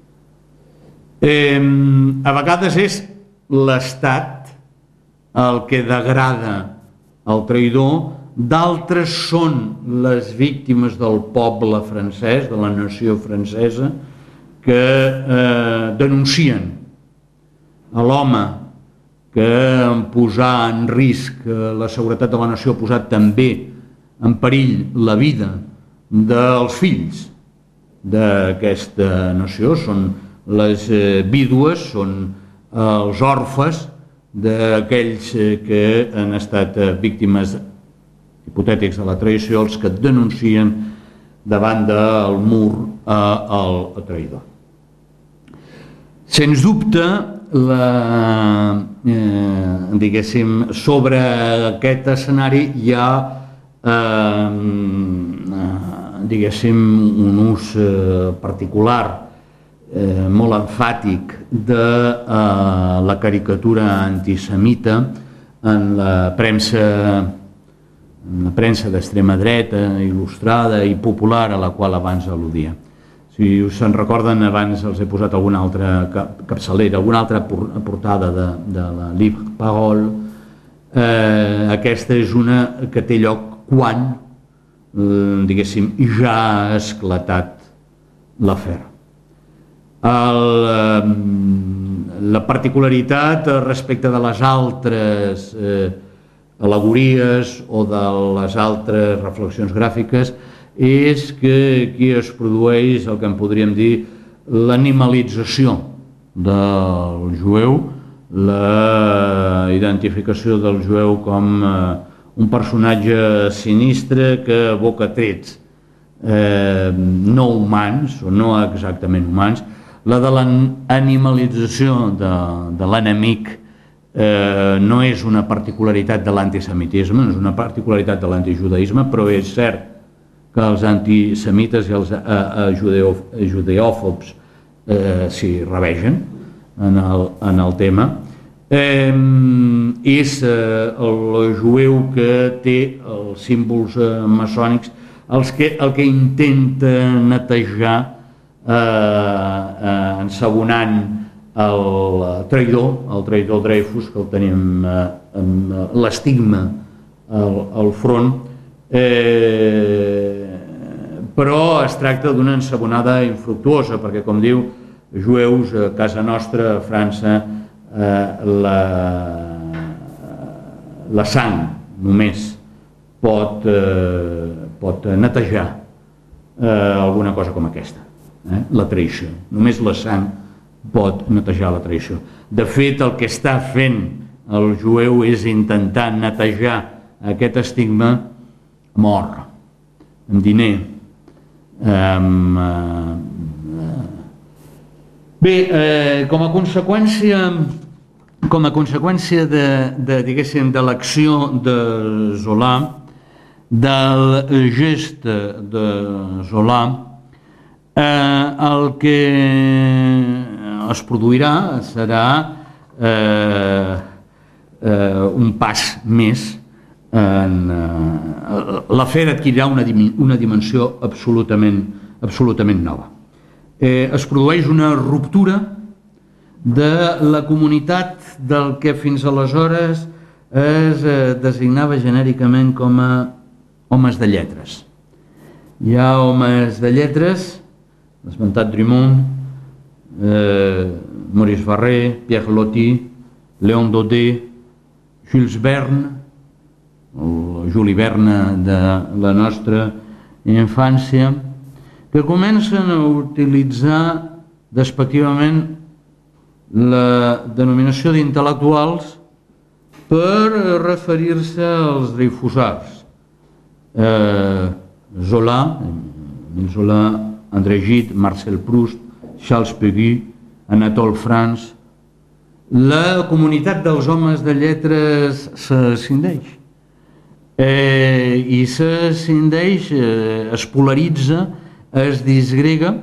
A vegades és l'Estat el que degrada el traïdor, d'altres són les víctimes del poble francès, de la nació francesa, que denuncien a l'home que en posar en risc la seguretat de la nació ha posat també en perill la vida dels fills d'aquesta nació. Són les vídues, són els orfes d'aquells que han estat víctimes hipotètics de la traïció, els que denuncien davant del mur al traïdor. Sens dubte, diguéssim, sobre aquest escenari hi ha, diguéssim, un ús particular, molt emfàtic de la caricatura antisemita en la premsa en la premsa d'extrema dreta, il·lustrada i popular a la qual abans al·ludia. Si us en recorden, abans els he posat alguna altra capçalera, alguna altra portada de la Livre Parole. Aquesta és una que té lloc quan, diguéssim, ja ha esclatat l'afer. La particularitat respecte de les altres al·legories o de les altres reflexions gràfiques és que aquí es produeix el que en podríem dir l'animalització del jueu, la identificació del jueu com un personatge sinistre que evoca trets no humans o no exactament humans. La de l'animalització de l'enemic no és una particularitat de l'antisemitisme, no és una particularitat de l'antijudaïsme, però és cert que els antisemites i els judeòfobs s'hi ravegen en el tema. És el jueu que té els símbols maçònics el que intenta netejar ensabonant el traïdor, el traïdor Dreyfus, que el tenim amb l'estigma al front, però es tracta d'una ensabonada infructuosa, perquè, com diu, jueus, a casa nostra, a França, la sang només pot netejar alguna cosa com aquesta, la traïció. Només la sang pot netejar la traïció. De fet, el que està fent el jueu és intentar netejar aquest estigma amb or, amb diner, amb... Bé, com a conseqüència com a conseqüència de l'acció de Zola, del gest de Zola, eh, el que es produirà serà eh, eh, un pas més en eh, l'afer adquirirà una, una dimensió absolutament, absolutament nova. Eh, es produeix una ruptura de la comunitat del que fins aleshores es eh, designava genèricament com a homes de lletres. Hi ha homes de lletres, l'esmentat Drummond, eh, Maurice Barré, Pierre Loti, Léon Daudet, Jules Verne, el Juli Verne de la nostra infància, que comencen a utilitzar despectivament la denominació d'intel·lectuals per referir-se als dreyfusards. Eh, Zola, Émile Zola, André Gide, Marcel Proust, Charles Péguy, Anatole France. La comunitat dels homes de lletres s'escindeix eh, i s'escindeix, eh, es polaritza, es disgrega,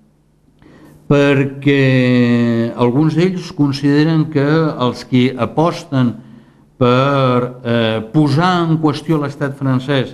perquè alguns d'ells consideren que els que aposten per eh, posar en qüestió l'estat francès,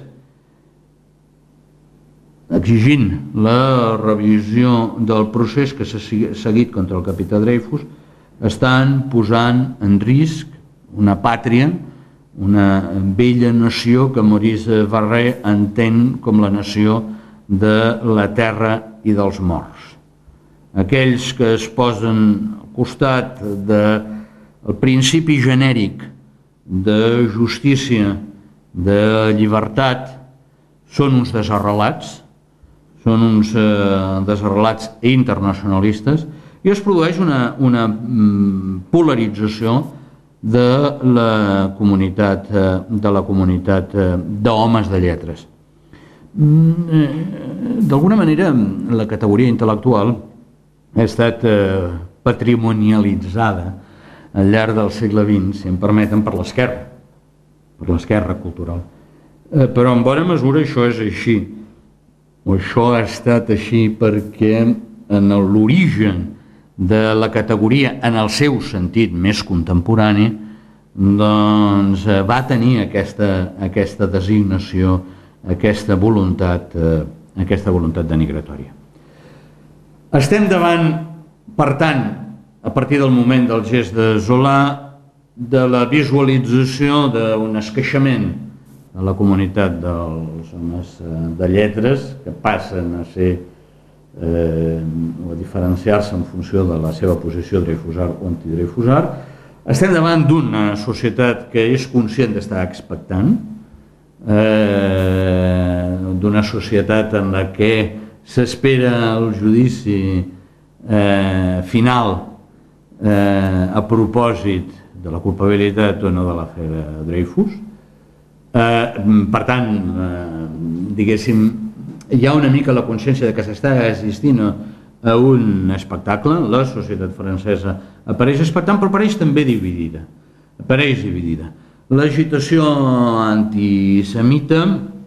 exigint la revisió del procés que s'ha seguit contra el capità Dreyfus, estan posant en risc una pàtria, una vella nació que Maurice Barré entén com la nació de la terra i dels morts. Aquells que es posen al costat del principi genèric de justícia, de llibertat, són uns desarrelats, són uns eh, desarrelats internacionalistes, i es produeix una, una polarització de la comunitat, de la comunitat d'homes de lletres. D'alguna manera, la categoria intel·lectual ha estat eh, patrimonialitzada al llarg del segle vint, si em permeten, per l'esquerra, per l'esquerra cultural. Eh, però en bona mesura això és així. O això ha estat així perquè en l'origen de la categoria, en el seu sentit més contemporani, doncs va tenir aquesta, aquesta designació, aquesta voluntat, eh, aquesta voluntat denigratòria. Estem davant, per tant, a partir del moment del gest de Zola, de la visualització d'un esqueixament de la comunitat dels homes de lletres, que passen a ser eh, o a diferenciar-se en funció de la seva posició dreyfusard o antidreyfusard. Estem davant d'una societat que és conscient d'estar expectant, eh, d'una societat en la que s'espera el judici eh, final eh, a propòsit de la culpabilitat o no de l'afer Dreyfus. Eh, per tant, eh, diguéssim, hi ha una mica la consciència de que s'està assistint a un espectacle. La societat francesa apareix expectant, però apareix també dividida. Apareix dividida. L'agitació antisemita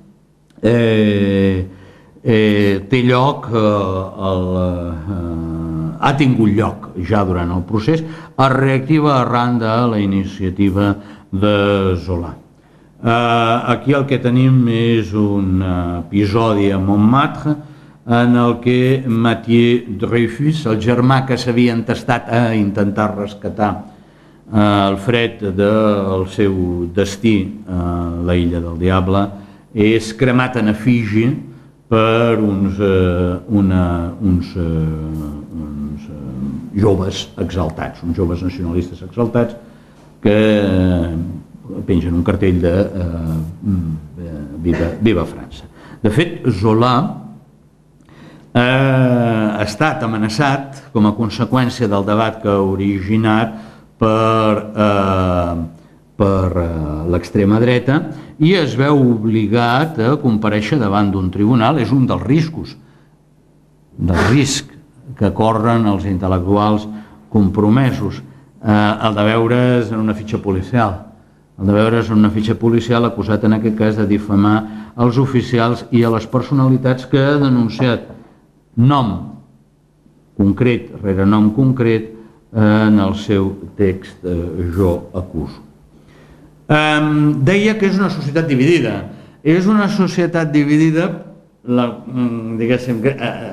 eh, eh, té lloc, eh, el, eh, ha tingut lloc ja durant el procés, es reactiva arran de la iniciativa de Zola. Uh, aquí el que tenim és un episodi a Montmartre en el que Mathieu Dreyfus, el germà que s'havia entestat a intentar rescatar uh, Alfred del seu destí a uh, la Illa del Diable, és cremat en efígie per uns, uh, una, uns, uh, uns uh, joves exaltats, uns joves nacionalistes exaltats que uh, pengen un cartell de eh, Viva, Viva França. De fet, Zola eh, ha estat amenaçat com a conseqüència del debat que ha originat per, eh, per eh, l'extrema dreta i es veu obligat a comparèixer davant d'un tribunal. És un dels riscos, del risc que corren els intel·lectuals compromesos, eh, el de veure's en una fitxa policial. El de veure's en una fitxa policial acusat en aquest cas de difamar als oficials i a les personalitats que ha denunciat nom concret rere nom concret en el seu text Jo acuso. Deia que és una societat dividida. És una societat dividida, diguéssim,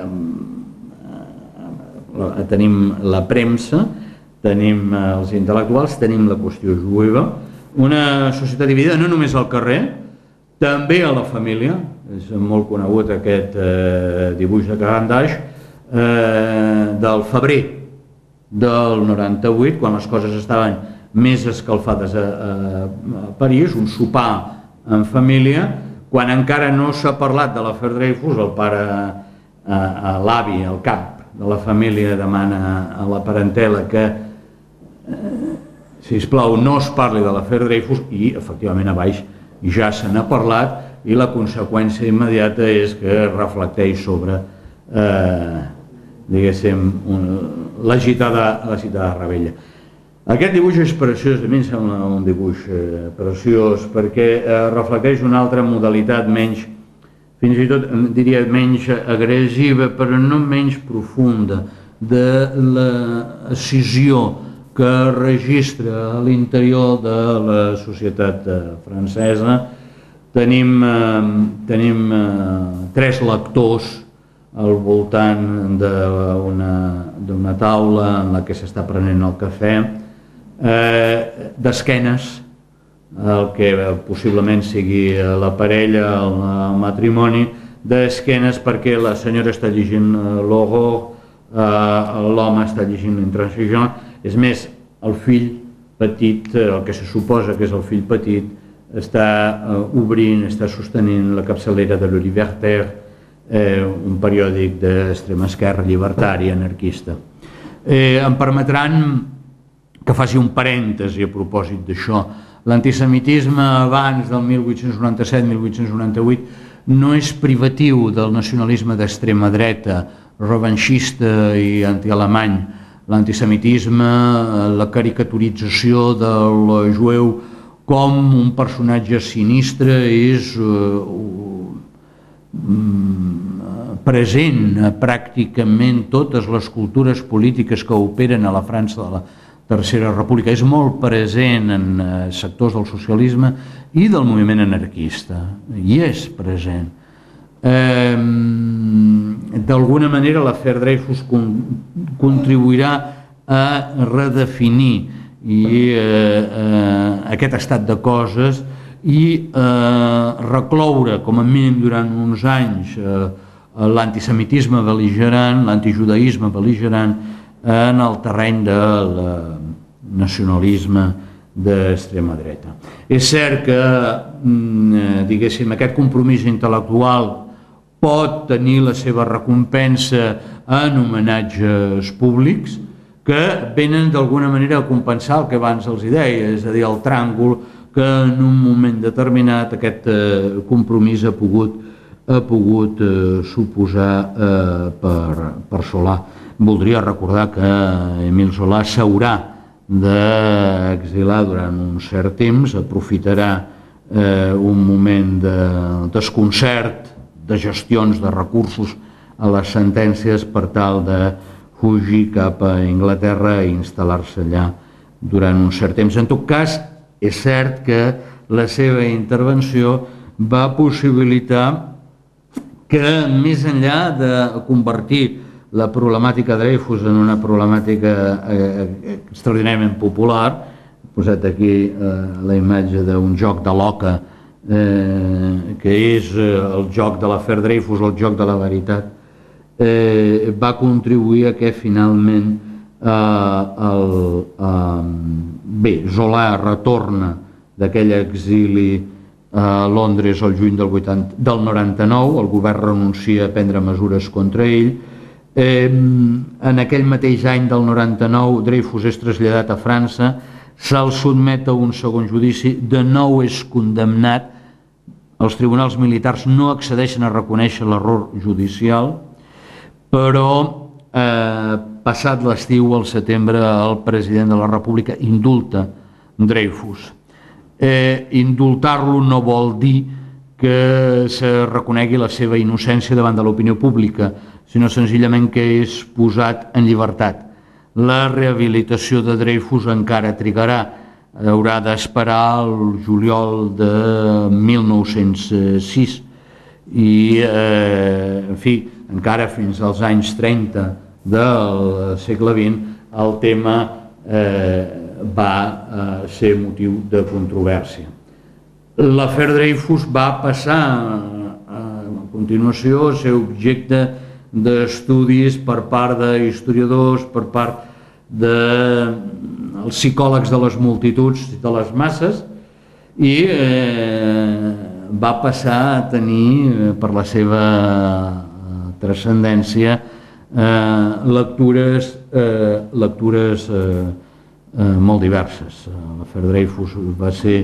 tenim la premsa, tenim els intel·lectuals, tenim la qüestió jueva, una societat dividida no només al carrer, també a la família. És molt conegut aquest dibuix de Cavendish del febrer del noranta-vuit, quan les coses estaven més escalfades a París, un sopar en família, quan encara no s'ha parlat de l'afer Dreyfus, el pare, l'avi, el cap de la família demana a la parentela que, sisplau, no es parli de l'afer Dreyfus, i efectivament a baix ja se n'ha parlat, i la conseqüència immediata és que reflecteix sobre, diguéssim, l'agitada rebella. Aquest dibuix és preciós, a mi em sembla un dibuix preciós, perquè reflecteix una altra modalitat menys, fins i tot diria menys agressiva, però no menys profunda, de la escissió que registra a l'interior de la societat francesa. Tenim tres lectors al voltant d'una taula en la que s'està prenent el cafè, d'esquenes, el que possiblement sigui la parella, el matrimoni, d'esquenes perquè la senyora està llegint l'Aurore, l'home està llegint l'Intransigeant. És més, el fill petit, el que se suposa que és el fill petit, està obrint, està sostenint la capçalera de Le Libertaire, un periòdic d'extrema esquerra, llibertari, anarquista. Em permetran que faci un parèntesi a propòsit d'això. L'antisemitisme abans del mil vuit-cents noranta-set mil vuit-cents noranta-vuit no és privatiu del nacionalisme d'extrema dreta, revanxista i antialemany. L'antisemitisme, la caricaturització del jueu com un personatge sinistre és present a pràcticament totes les cultures polítiques que operen a la França de la Tercera República. És molt present en sectors del socialisme i del moviment anarquista. I és present. D'alguna manera l'afer Dreyfus contribuirà a redefinir aquest estat de coses i recloure, com a mínim durant uns anys, l'antisemitisme bel·ligerant, l'antijudaïsme bel·ligerant en el terreny del nacionalisme d'extrema dreta. És cert que, diguéssim, aquest compromís intel·lectual pot tenir la seva recompensa en homenatges públics que venen d'alguna manera a compensar el que abans els deia, és a dir, el tràngol que en un moment determinat aquest compromís ha pogut ha pogut suposar per Solà. Voldria recordar que Émile Zola s'haurà d'exilar durant un cert temps, aprofitarà un moment de desconcert, de gestions de recursos a les sentències per tal de fugir cap a Anglaterra i instal·lar-se allà durant un cert temps. En tot cas, és cert que la seva intervenció va possibilitar que més enllà de convertir la problemàtica Dreyfus en una problemàtica extraordinàriament popular, he posat aquí la imatge d'un joc de l'oca que és el joc de l'afer Dreyfus, el joc de la veritat, va contribuir a que finalment bé, Zola retorna d'aquell exili a Londres el juny del noranta-nou, el govern renuncia a prendre mesures contra ell. En aquell mateix any del noranta-nou Dreyfus és traslladat a França, se'l sotmet a un segon judici, de nou és condemnat, els tribunals militars no accedeixen a reconèixer l'error judicial, però passat l'estiu, al setembre, el president de la República indulta Dreyfus. Indultar-lo no vol dir que se reconegui la seva innocència davant de l'opinió pública, sinó senzillament que és posat en llibertat. La rehabilitació de Dreyfus encara trigarà, haurà d'esperar el juliol de mil nou-cents sis i, eh, en fi, encara fins als anys trenta del segle vint el tema eh, va eh, ser motiu de controvèrsia. L'afer Dreyfus va passar a continuació a ser objecte d'estudis per part d'historiadors, per part dels psicòlegs de les multituds i de les masses, i eh, va passar a tenir, per la seva transcendència, eh, lectures, eh, lectures eh, eh, molt diverses. L'afer Dreyfus va ser,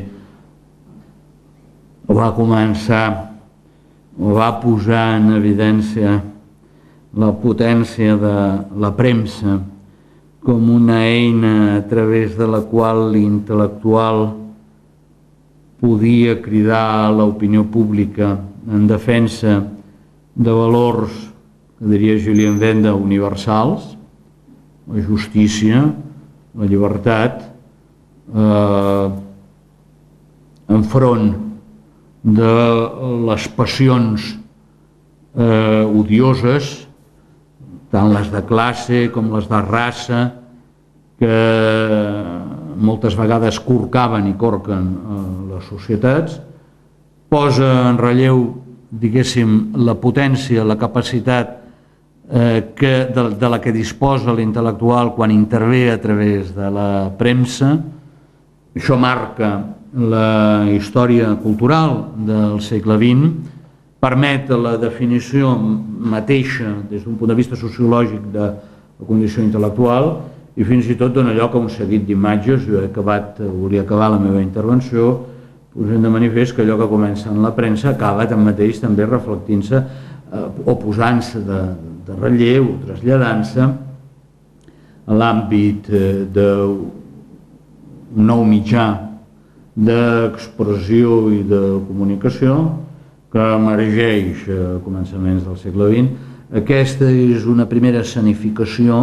va començar, va posar en evidència la potència de la premsa com una eina a través de la qual l'intel·lectual podia cridar a l'opinió pública en defensa de valors, que diria Julien Benda, universals, la justícia, la llibertat, eh, enfront de les passions eh, odioses, tant les de classe com les de raça, que moltes vegades corcaven i corquen les societats, posa en relleu, diguéssim, la potència, la capacitat eh, que, de, de la que disposa l'intel·lectual quan intervé a través de la premsa. Això marca la història cultural del segle vint, permet la definició mateixa des d'un punt de vista sociològic de la condició intel·lectual i fins i tot dona lloc a un seguit d'imatges. Jo he acabat, volia acabar la meva intervenció posant de manifest que allò que comença en la premsa acaba tanmateix també reflectint-se eh, o posant-se de, de relleu, traslladant-se a l'àmbit eh, d'un nou mitjà d'expressió i de comunicació que emergeix a començaments del segle vint. Aquesta és una primera escenificació,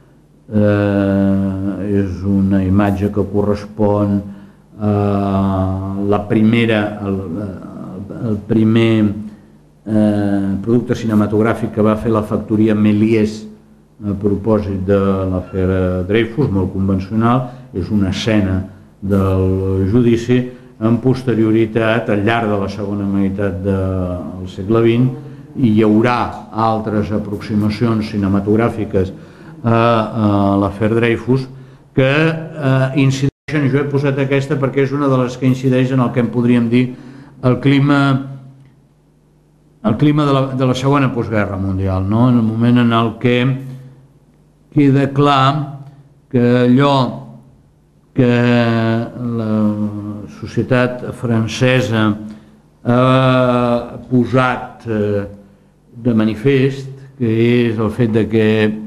eh, és una imatge que correspon a la primera, el, el primer eh, producte cinematogràfic que va fer la factoria Méliès a propòsit de l'afer Dreyfus, molt convencional. És una escena del judici. En posterioritat, al llarg de la segona meitat del segle vint, hi haurà altres aproximacions cinematogràfiques a, a l'afer Dreyfus que eh, incideixen, jo he posat aquesta perquè és una de les que incideix en el que en podríem dir el clima, el clima de la, de la segona postguerra mundial, no? En el moment en el que queda clar que allò que la societat francesa ha posat de manifest, que és el fet de que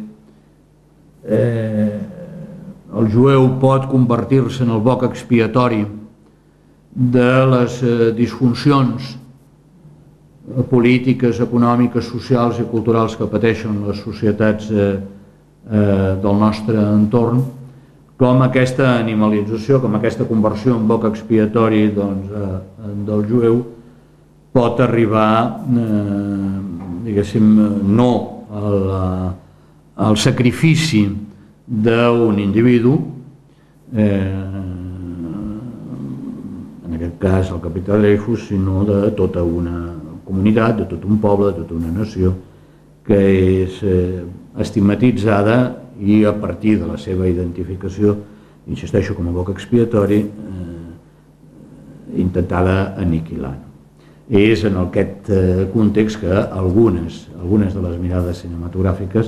eh, el jueu pot convertir-se en el boc expiatori de les eh, disfuncions polítiques, econòmiques, socials i culturals que pateixen les societats eh, eh, del nostre entorn, com aquesta animalització, com aquesta conversió en boc expiatori doncs, eh, del jueu pot arribar, eh, diguéssim, no al, al sacrifici d'un individu, eh, en aquest cas el capità Dreyfus, sinó de tota una comunitat, de tot un poble, de tota una nació, que és eh, estigmatitzada i a partir de la seva identificació, insisteixo, com a boc expiatori, eh, intentada aniquilar. És en aquest eh, context que algunes, algunes de les mirades cinematogràfiques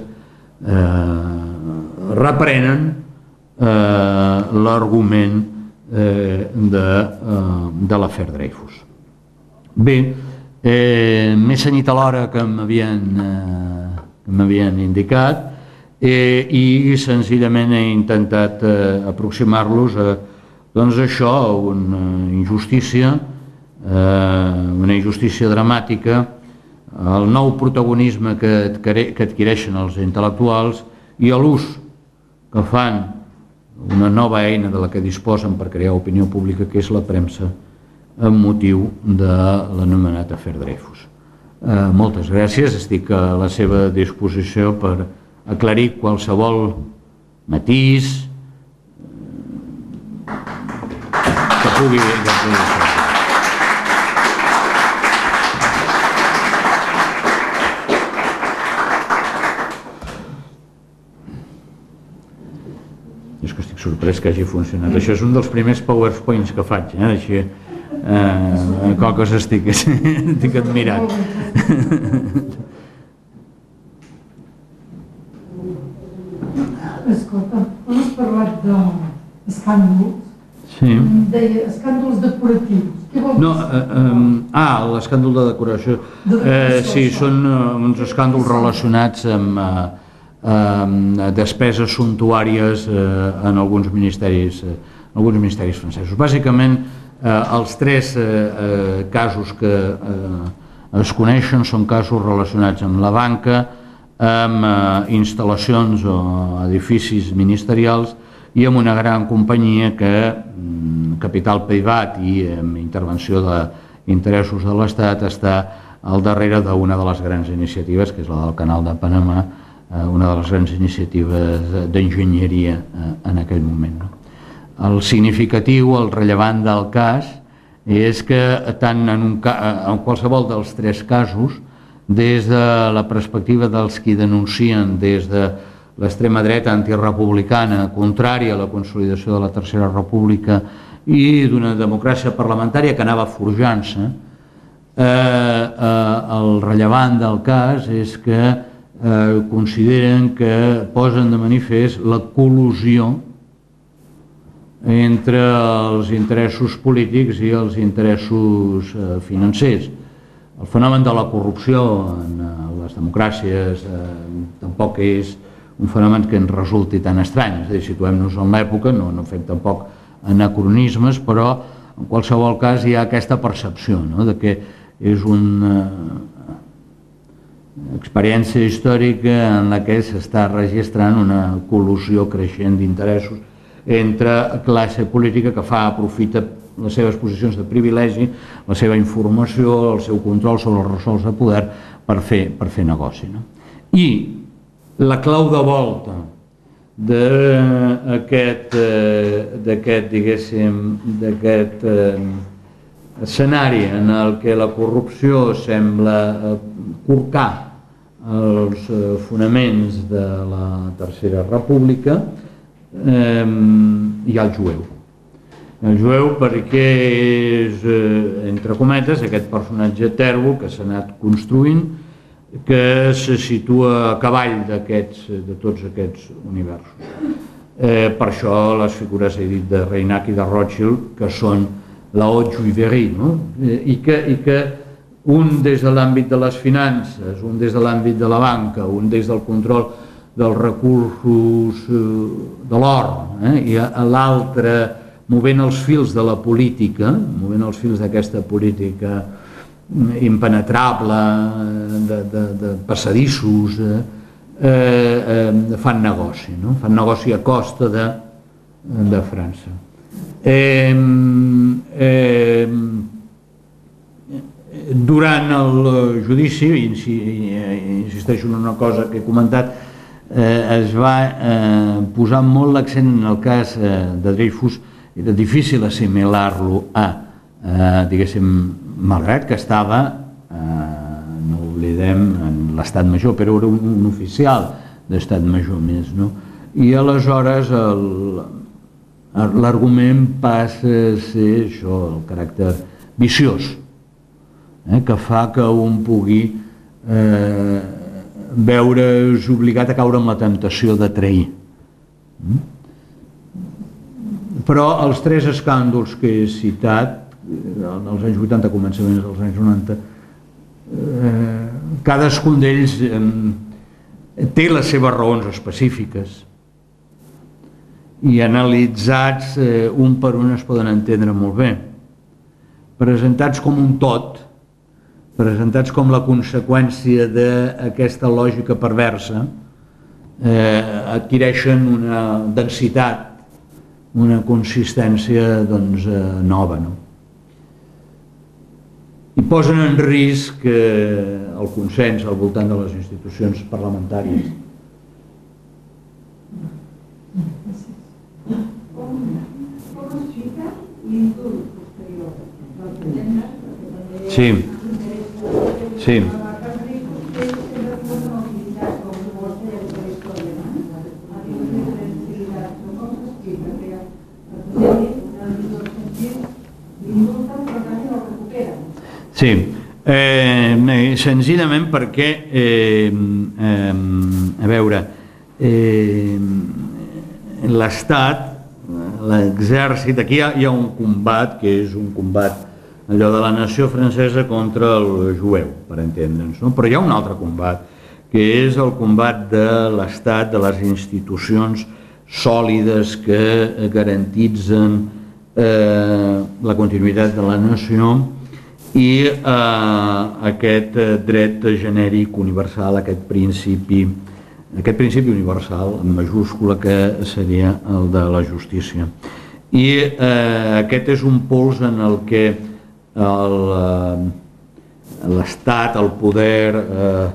eh, reprenen eh, l'argument eh, de, eh, de l'afer Dreyfus. Bé, eh, m'he cenyit a l'hora que m'havien eh, indicat, Eh, i senzillament he intentat eh, aproximar-los a, doncs això, a una injustícia, una injustícia dramàtica, el nou protagonisme que adquireixen els intel·lectuals i l'ús que fan una nova eina de la que disposen per crear opinió pública, que és la premsa, amb motiu de l'anomenat afer Dreyfus. Moltes gràcies, estic a la seva disposició per aclarir qualsevol matís que pugui ser. És que estic sorprès que hagi funcionat. Això és un dels primers PowerPoints que faig, eh? Així, eh, coques estic, estic admirat. Escolta, quan has parlat d'escàndols, sí. Deia escàndols decoratius. Què vol dir? No, eh, eh, ah, l'escàndol de decoració. Eh, sí, són uh, uns escàndols relacionats amb uh, uh, despeses suntuàries uh, en alguns ministeris, uh, alguns ministeris francesos. Bàsicament, uh, els tres uh, uh, casos que uh, es coneixen són casos relacionats amb la banca, amb uh, instal·lacions o edificis ministerials i amb una gran companyia que, capital privat i amb intervenció d'interessos de l'Estat, està al darrere d'una de les grans iniciatives, que és la del Canal de Panamà, una de les grans iniciatives d'enginyeria en aquell moment. El significatiu, el rellevant del cas, és que tant en, un, en qualsevol dels tres casos, des de la perspectiva dels qui denuncien des de l'extrema dreta antirepublicana, contrària a la consolidació de la Tercera República i d'una democràcia parlamentària que anava forjant-se, eh, eh, el rellevant del cas és que eh, consideren que posen de manifest la col·lusió entre els interessos polítics i els interessos eh, financers. El fenomen de la corrupció en les democràcies eh, tampoc és un fenomen que ens resulti tan estrany, és a dir, situem-nos en l'època, no, no fem tampoc anacronismes, però en qualsevol cas hi ha aquesta percepció, no?, de que és una experiència històrica en la que s'està registrant una col·lusió creixent d'interessos entre classe política que fa, aprofita les seves posicions de privilegi, la seva informació, el seu control sobre els ressorts de poder per fer, per fer negoci. No? I la clau de volta d'aquest, d'aquest, diguéssim, d'aquest escenari en el que la corrupció sembla corcar els fonaments de la Tercera República, eh, hi ha el jueu. El jueu perquè és, entre cometes, aquest personatge tèrbol que s'ha anat construint, que se situa a cavall d'aquests, de tots aquests universos. Eh, per això les figures, he dit, de Reinach i de Rothschild, que són la haute juiverie, no? Eh, i, que, i que un des de l'àmbit de les finances, un des de l'àmbit de la banca, un des del control dels recursos de l'or, eh, i l'altre movent els fils de la política, movent els fils d'aquesta política impenetrable, de, de, de passadissos, eh, eh, fan negoci, no? Fan negoci a costa de, de França. Eh, eh, durant el judici, insisteixo en una cosa que he comentat, eh, es va eh, posar molt l'accent en el cas eh, de Dreyfus. Era difícil assimilar-lo a, eh, diguéssim, malgrat que estava, eh, no oblidem, en l'estat major, però era un, un oficial d'estat major més, no? I aleshores l'argument passa a ser això, el caràcter viciós, eh, que fa que un pugui eh, veure's obligat a caure en la temptació de trair. Mm? Però els tres escàndols que he citat, als anys vuitanta, començaments dels anys noranta, eh, cadascun d'ells eh, té les seves raons específiques i analitzats eh, un per un es poden entendre molt bé. presentats com un tot, presentats com la conseqüència d'aquesta lògica perversa, eh, adquireixen una densitat, una consistència doncs, eh, nova, no? I posen en risc eh, el consens al voltant de les institucions parlamentàries. Sí, sí. Sí, eh, senzillament perquè, eh, eh, a veure, eh, l'Estat, l'exèrcit, aquí hi ha, hi ha un combat que és un combat allò de la nació francesa contra el jueu, per entendre'ns, no? Però hi ha un altre combat, que és el combat de l'Estat, de les institucions sòlides que garantitzen eh, la continuïtat de la nació i eh, aquest dret genèric universal, aquest principi, aquest principi universal en majúscula que seria el de la justícia. I eh, aquest és un pols en el que l'Estat, el poder, eh,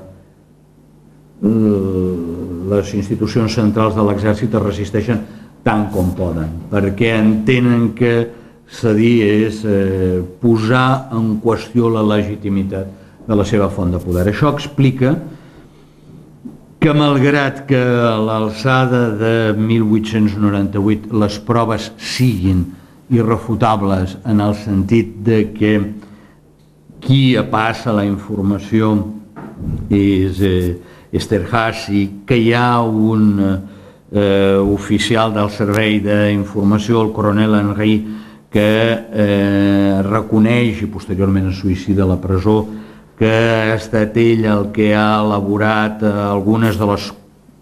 les institucions centrals de l'exèrcit es resisteixen tant com poden, perquè entenen que cedir és eh, posar en qüestió la legitimitat de la seva font de poder. Això explica que malgrat que a l'alçada de mil vuit-cents noranta-vuit les proves siguin irrefutables en el sentit de que qui passa la informació és eh, Esterházy, que hi ha un eh, oficial del servei d'informació, el coronel Henry, que eh, reconeix i posteriorment es suïcida a la presó, que ha estat ell el que ha elaborat eh, algunes de les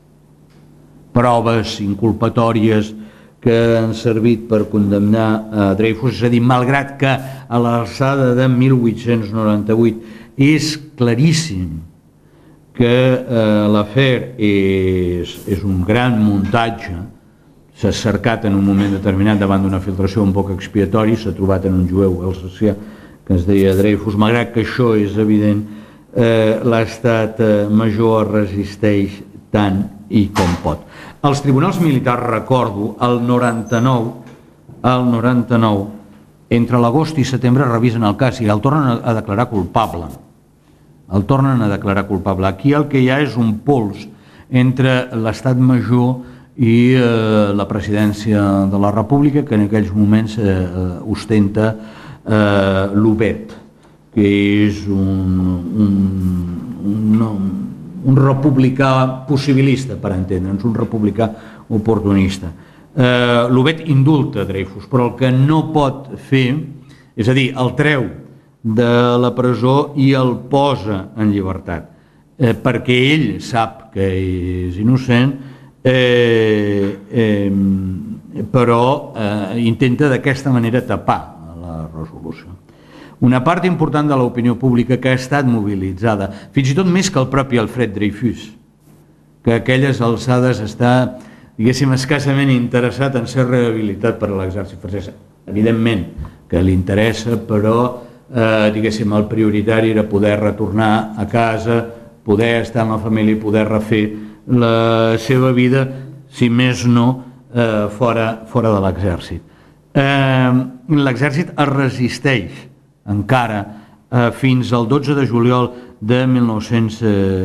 proves inculpatòries que han servit per condemnar a Dreyfus. És a dir, malgrat que a l'alçada de mil vuit-cents noranta-vuit és claríssim que eh, l'afer és, és un gran muntatge, s'ha cercat en un moment determinat davant d'una filtració un poc expiatori, s'ha trobat en un jueu alsacià que es deia Dreyfus. Malgrat que això és evident, eh, l'Estat Major es resisteix tant i com pot. Els tribunals militars, recordo, el noranta-nou, el noranta-nou, entre l'agost i setembre revisen el cas i el tornen a declarar culpable. El tornen a declarar culpable. Aquí el que hi ha és un pols entre l'Estat Major i eh, la presidència de la República, que en aquells moments eh, ostenta eh, l'Ubet, que és un, un, un, un republicà possibilista, per entendre'ns, un republicà oportunista. Eh, L'Ubet indulta Dreyfus, però el que no pot fer, és a dir, el treu de la presó i el posa en llibertat, eh, perquè ell sap que és innocent, eh, eh, però eh, intenta d'aquesta manera tapar la resolució. Una part important de l'opinió pública que ha estat mobilitzada, fins i tot més que el propi Alfred Dreyfus, que a aquelles alçades està, diguéssim, escassament interessat en ser rehabilitat per a l'exèrcit francès. Evidentment que li interessa, però eh, diguéssim, el prioritari era poder retornar a casa, poder estar amb la família i poder refer la seva vida, si més no, eh, fora, fora de l'exèrcit. Eh, l'exèrcit es resisteix encara eh, fins al dotze de juliol de mil nou-cents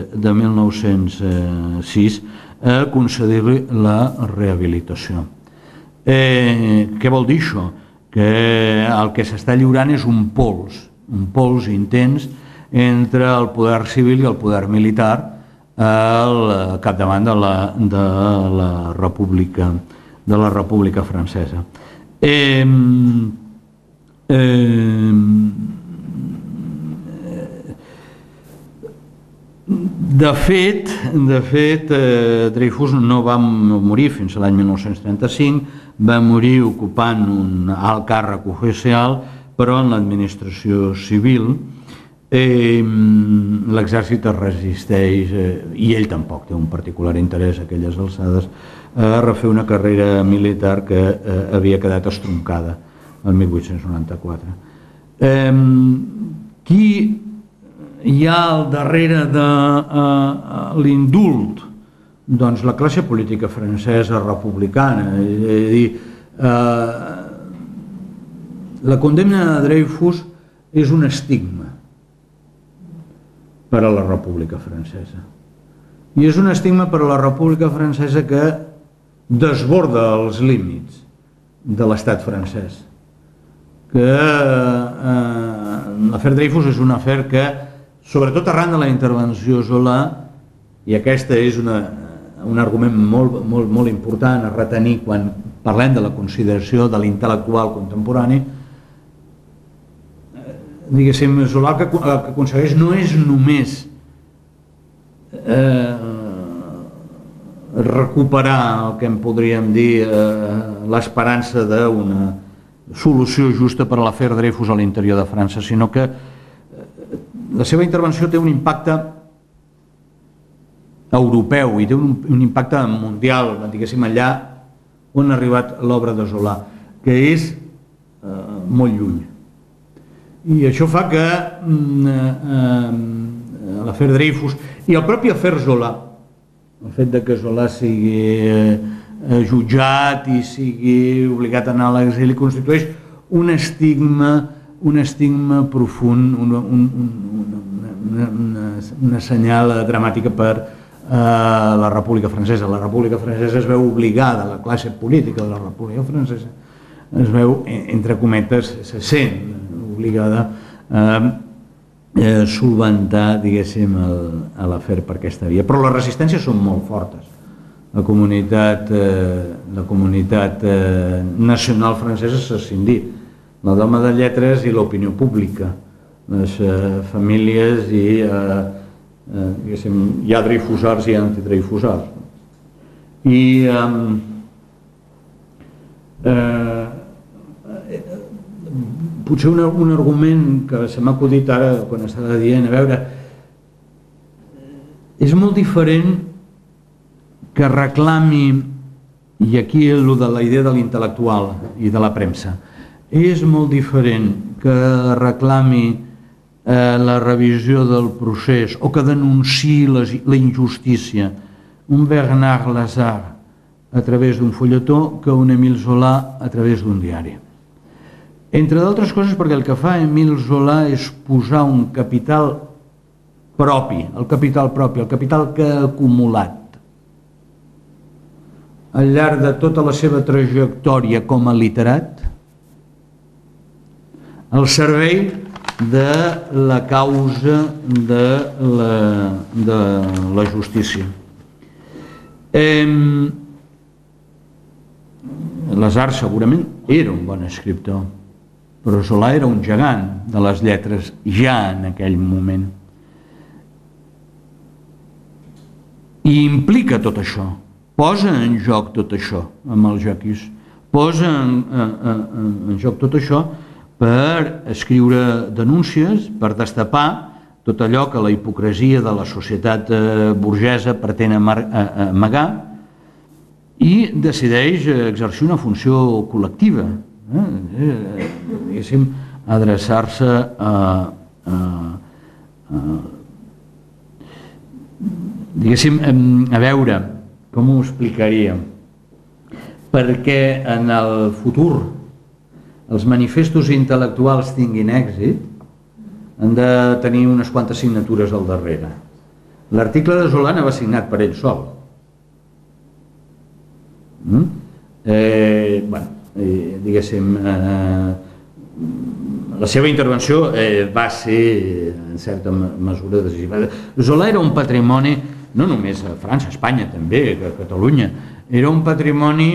sis a concedir-li la rehabilitació. Eh, què vol dir això? Que el que s'està lliurant és un pols, un pols intens entre el poder civil i el poder militar al capdavant de la, de la República, de la República Francesa. Eh, eh, de fet, de fet eh, Dreyfus no va morir fins a l'any mil nou-cents trenta-cinc, va morir ocupant un alt càrrec oficial, però en l'administració civil eh, l'exèrcit es resisteix, eh, i ell tampoc té un particular interès a aquelles alçades, a refer una carrera militar que eh, havia quedat estroncada el mil vuit-cents noranta-quatre. Eh, qui hi ha al darrere de eh, l'indult? Doncs la classe política francesa republicana, és a dir, eh, la condemna a Dreyfus és un estigma per a la República Francesa. I és un estigma per a la República Francesa que desborda els límits de l'estat francès. Que eh, l'afer Dreyfus és un afer que, sobretot arran de la intervenció Zola, i aquesta és una, un argument molt, molt, molt important a retenir quan parlem de la consideració de l'intel·lectual contemporani, diguéssim, Zola el que, el que aconsegueix no és només eh, recuperar el que en podríem dir eh, l'esperança d'una solució justa per a l'afer Dreyfus a l'interior de França, sinó que eh, la seva intervenció té un impacte europeu i té un, un impacte mundial, diguéssim, allà on ha arribat l'obra de Zola, que és eh, molt lluny. I això fa que eh, eh, l'afer Dreyfus i el propi afer Zola, el fet de que Zola sigui eh, jutjat i sigui obligat a anar a l'exili, constitueix un estigma, un estigma profund, una, un, una, una, una, una senyal dramàtica per eh, la República Francesa. La República Francesa es veu obligada, la classe política de la República Francesa es veu, entre cometes, se sent obligada a eh, solventar, diguéssim, l'afer per aquesta via. Però les resistències són molt fortes. La comunitat, eh, la comunitat eh, nacional francesa s'ha escindit. La doma de lletres i l'opinió pública, les eh, famílies i, eh, eh, diguéssim, hi ha dreyfusars i antidreyfusars. I eh, eh, potser un, un argument que se m'ha acudit ara quan estava dient, a veure, és molt diferent que reclami, i aquí el de la idea de l'intel·lectual i de la premsa, és molt diferent que reclami eh, la revisió del procés o que denunciï la, la injustícia un Bernard Lazare a través d'un fulletó que un Émile Zola a través d'un diari. Entre d'altres coses perquè el que fa Émile Zola és posar un capital propi, el capital propi, el capital que ha acumulat al llarg de tota la seva trajectòria com a literat al servei de la causa de la, de la justícia. Eh, Lazare segurament era un bon escriptor, però Zola era un gegant de les lletres ja en aquell moment. I implica tot això, posa en joc tot això amb el Jacques, posa en, en, en joc tot això per escriure denúncies, per destapar tot allò que la hipocresia de la societat burgesa pretén amagar i decideix exercir una funció col·lectiva, eh? diguéssim, adreçar-se a, a, a diguéssim, a veure, com ho explicaria, perquè en el futur els manifestos intel·lectuals tinguin èxit, han de tenir unes quantes signatures al darrere. L'article de Zola va signat per ell sol. Mm? Eh, bueno, eh, diguéssim, eh, la seva intervenció eh, va ser, en certa mesura, decisiva. Zola era un patrimoni, no només a França, a Espanya també, a Catalunya, era un patrimoni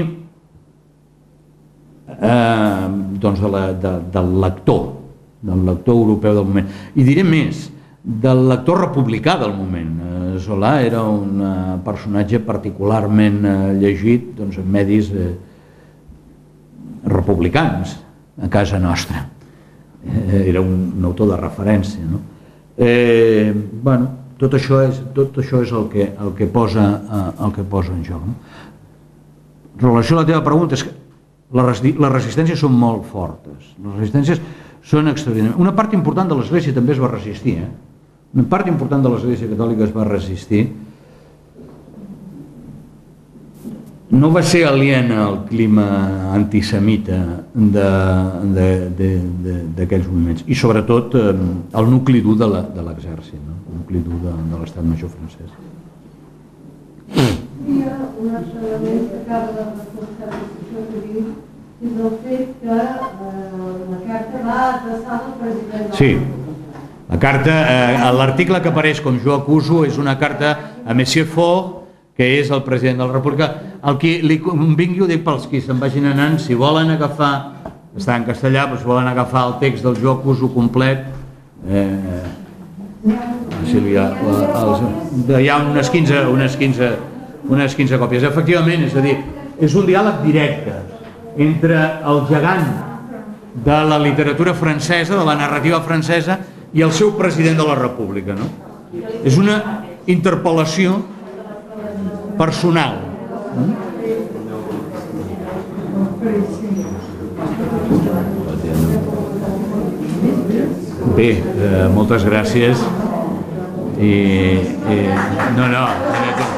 eh, doncs de la, de, del lector, del lector europeu del moment. I diré més, del lector republicà del moment. Eh, Zola era un eh, personatge particularment eh, llegit doncs, en medis eh, republicans a casa nostra. era un, un autor de referència, no? Eh, bueno, tot això és, tot això és el, que, el, que posa, eh, el que posa en joc, no? En relació a la teva pregunta, és que les, les resistències són molt fortes, les resistències són extraordinàries. Una part important de l'Església també es va resistir, eh? Una part important de l'Església catòlica es va resistir. No va ser aliena al clima antisemita d'aquells moviments i sobretot eh, el nucli dur de l'exèrcit, no? El nucli dur de, de l'estat major francès. Hi ha un altre element que acaba de reforçar això que dius, és el fet que eh, la carta va adreçada al president. Sí, la carta, eh, l'article que apareix com jo acuso és una carta a Monsieur Faure, que és el president de la República. El que li convingui, ho dic pels qui se'n vagin anant, si volen agafar, està en castellà, però si volen agafar el text del jo acuso complet, eh, Sílvia, hi ha unes quinze, unes quinze, unes quinze còpies. Efectivament, és a dir, és un diàleg directe entre el gegant de la literatura francesa, de la narrativa francesa, i el seu president de la República, no? És una interpel·lació personal. Bé, eh, moltes gràcies i, i no, no,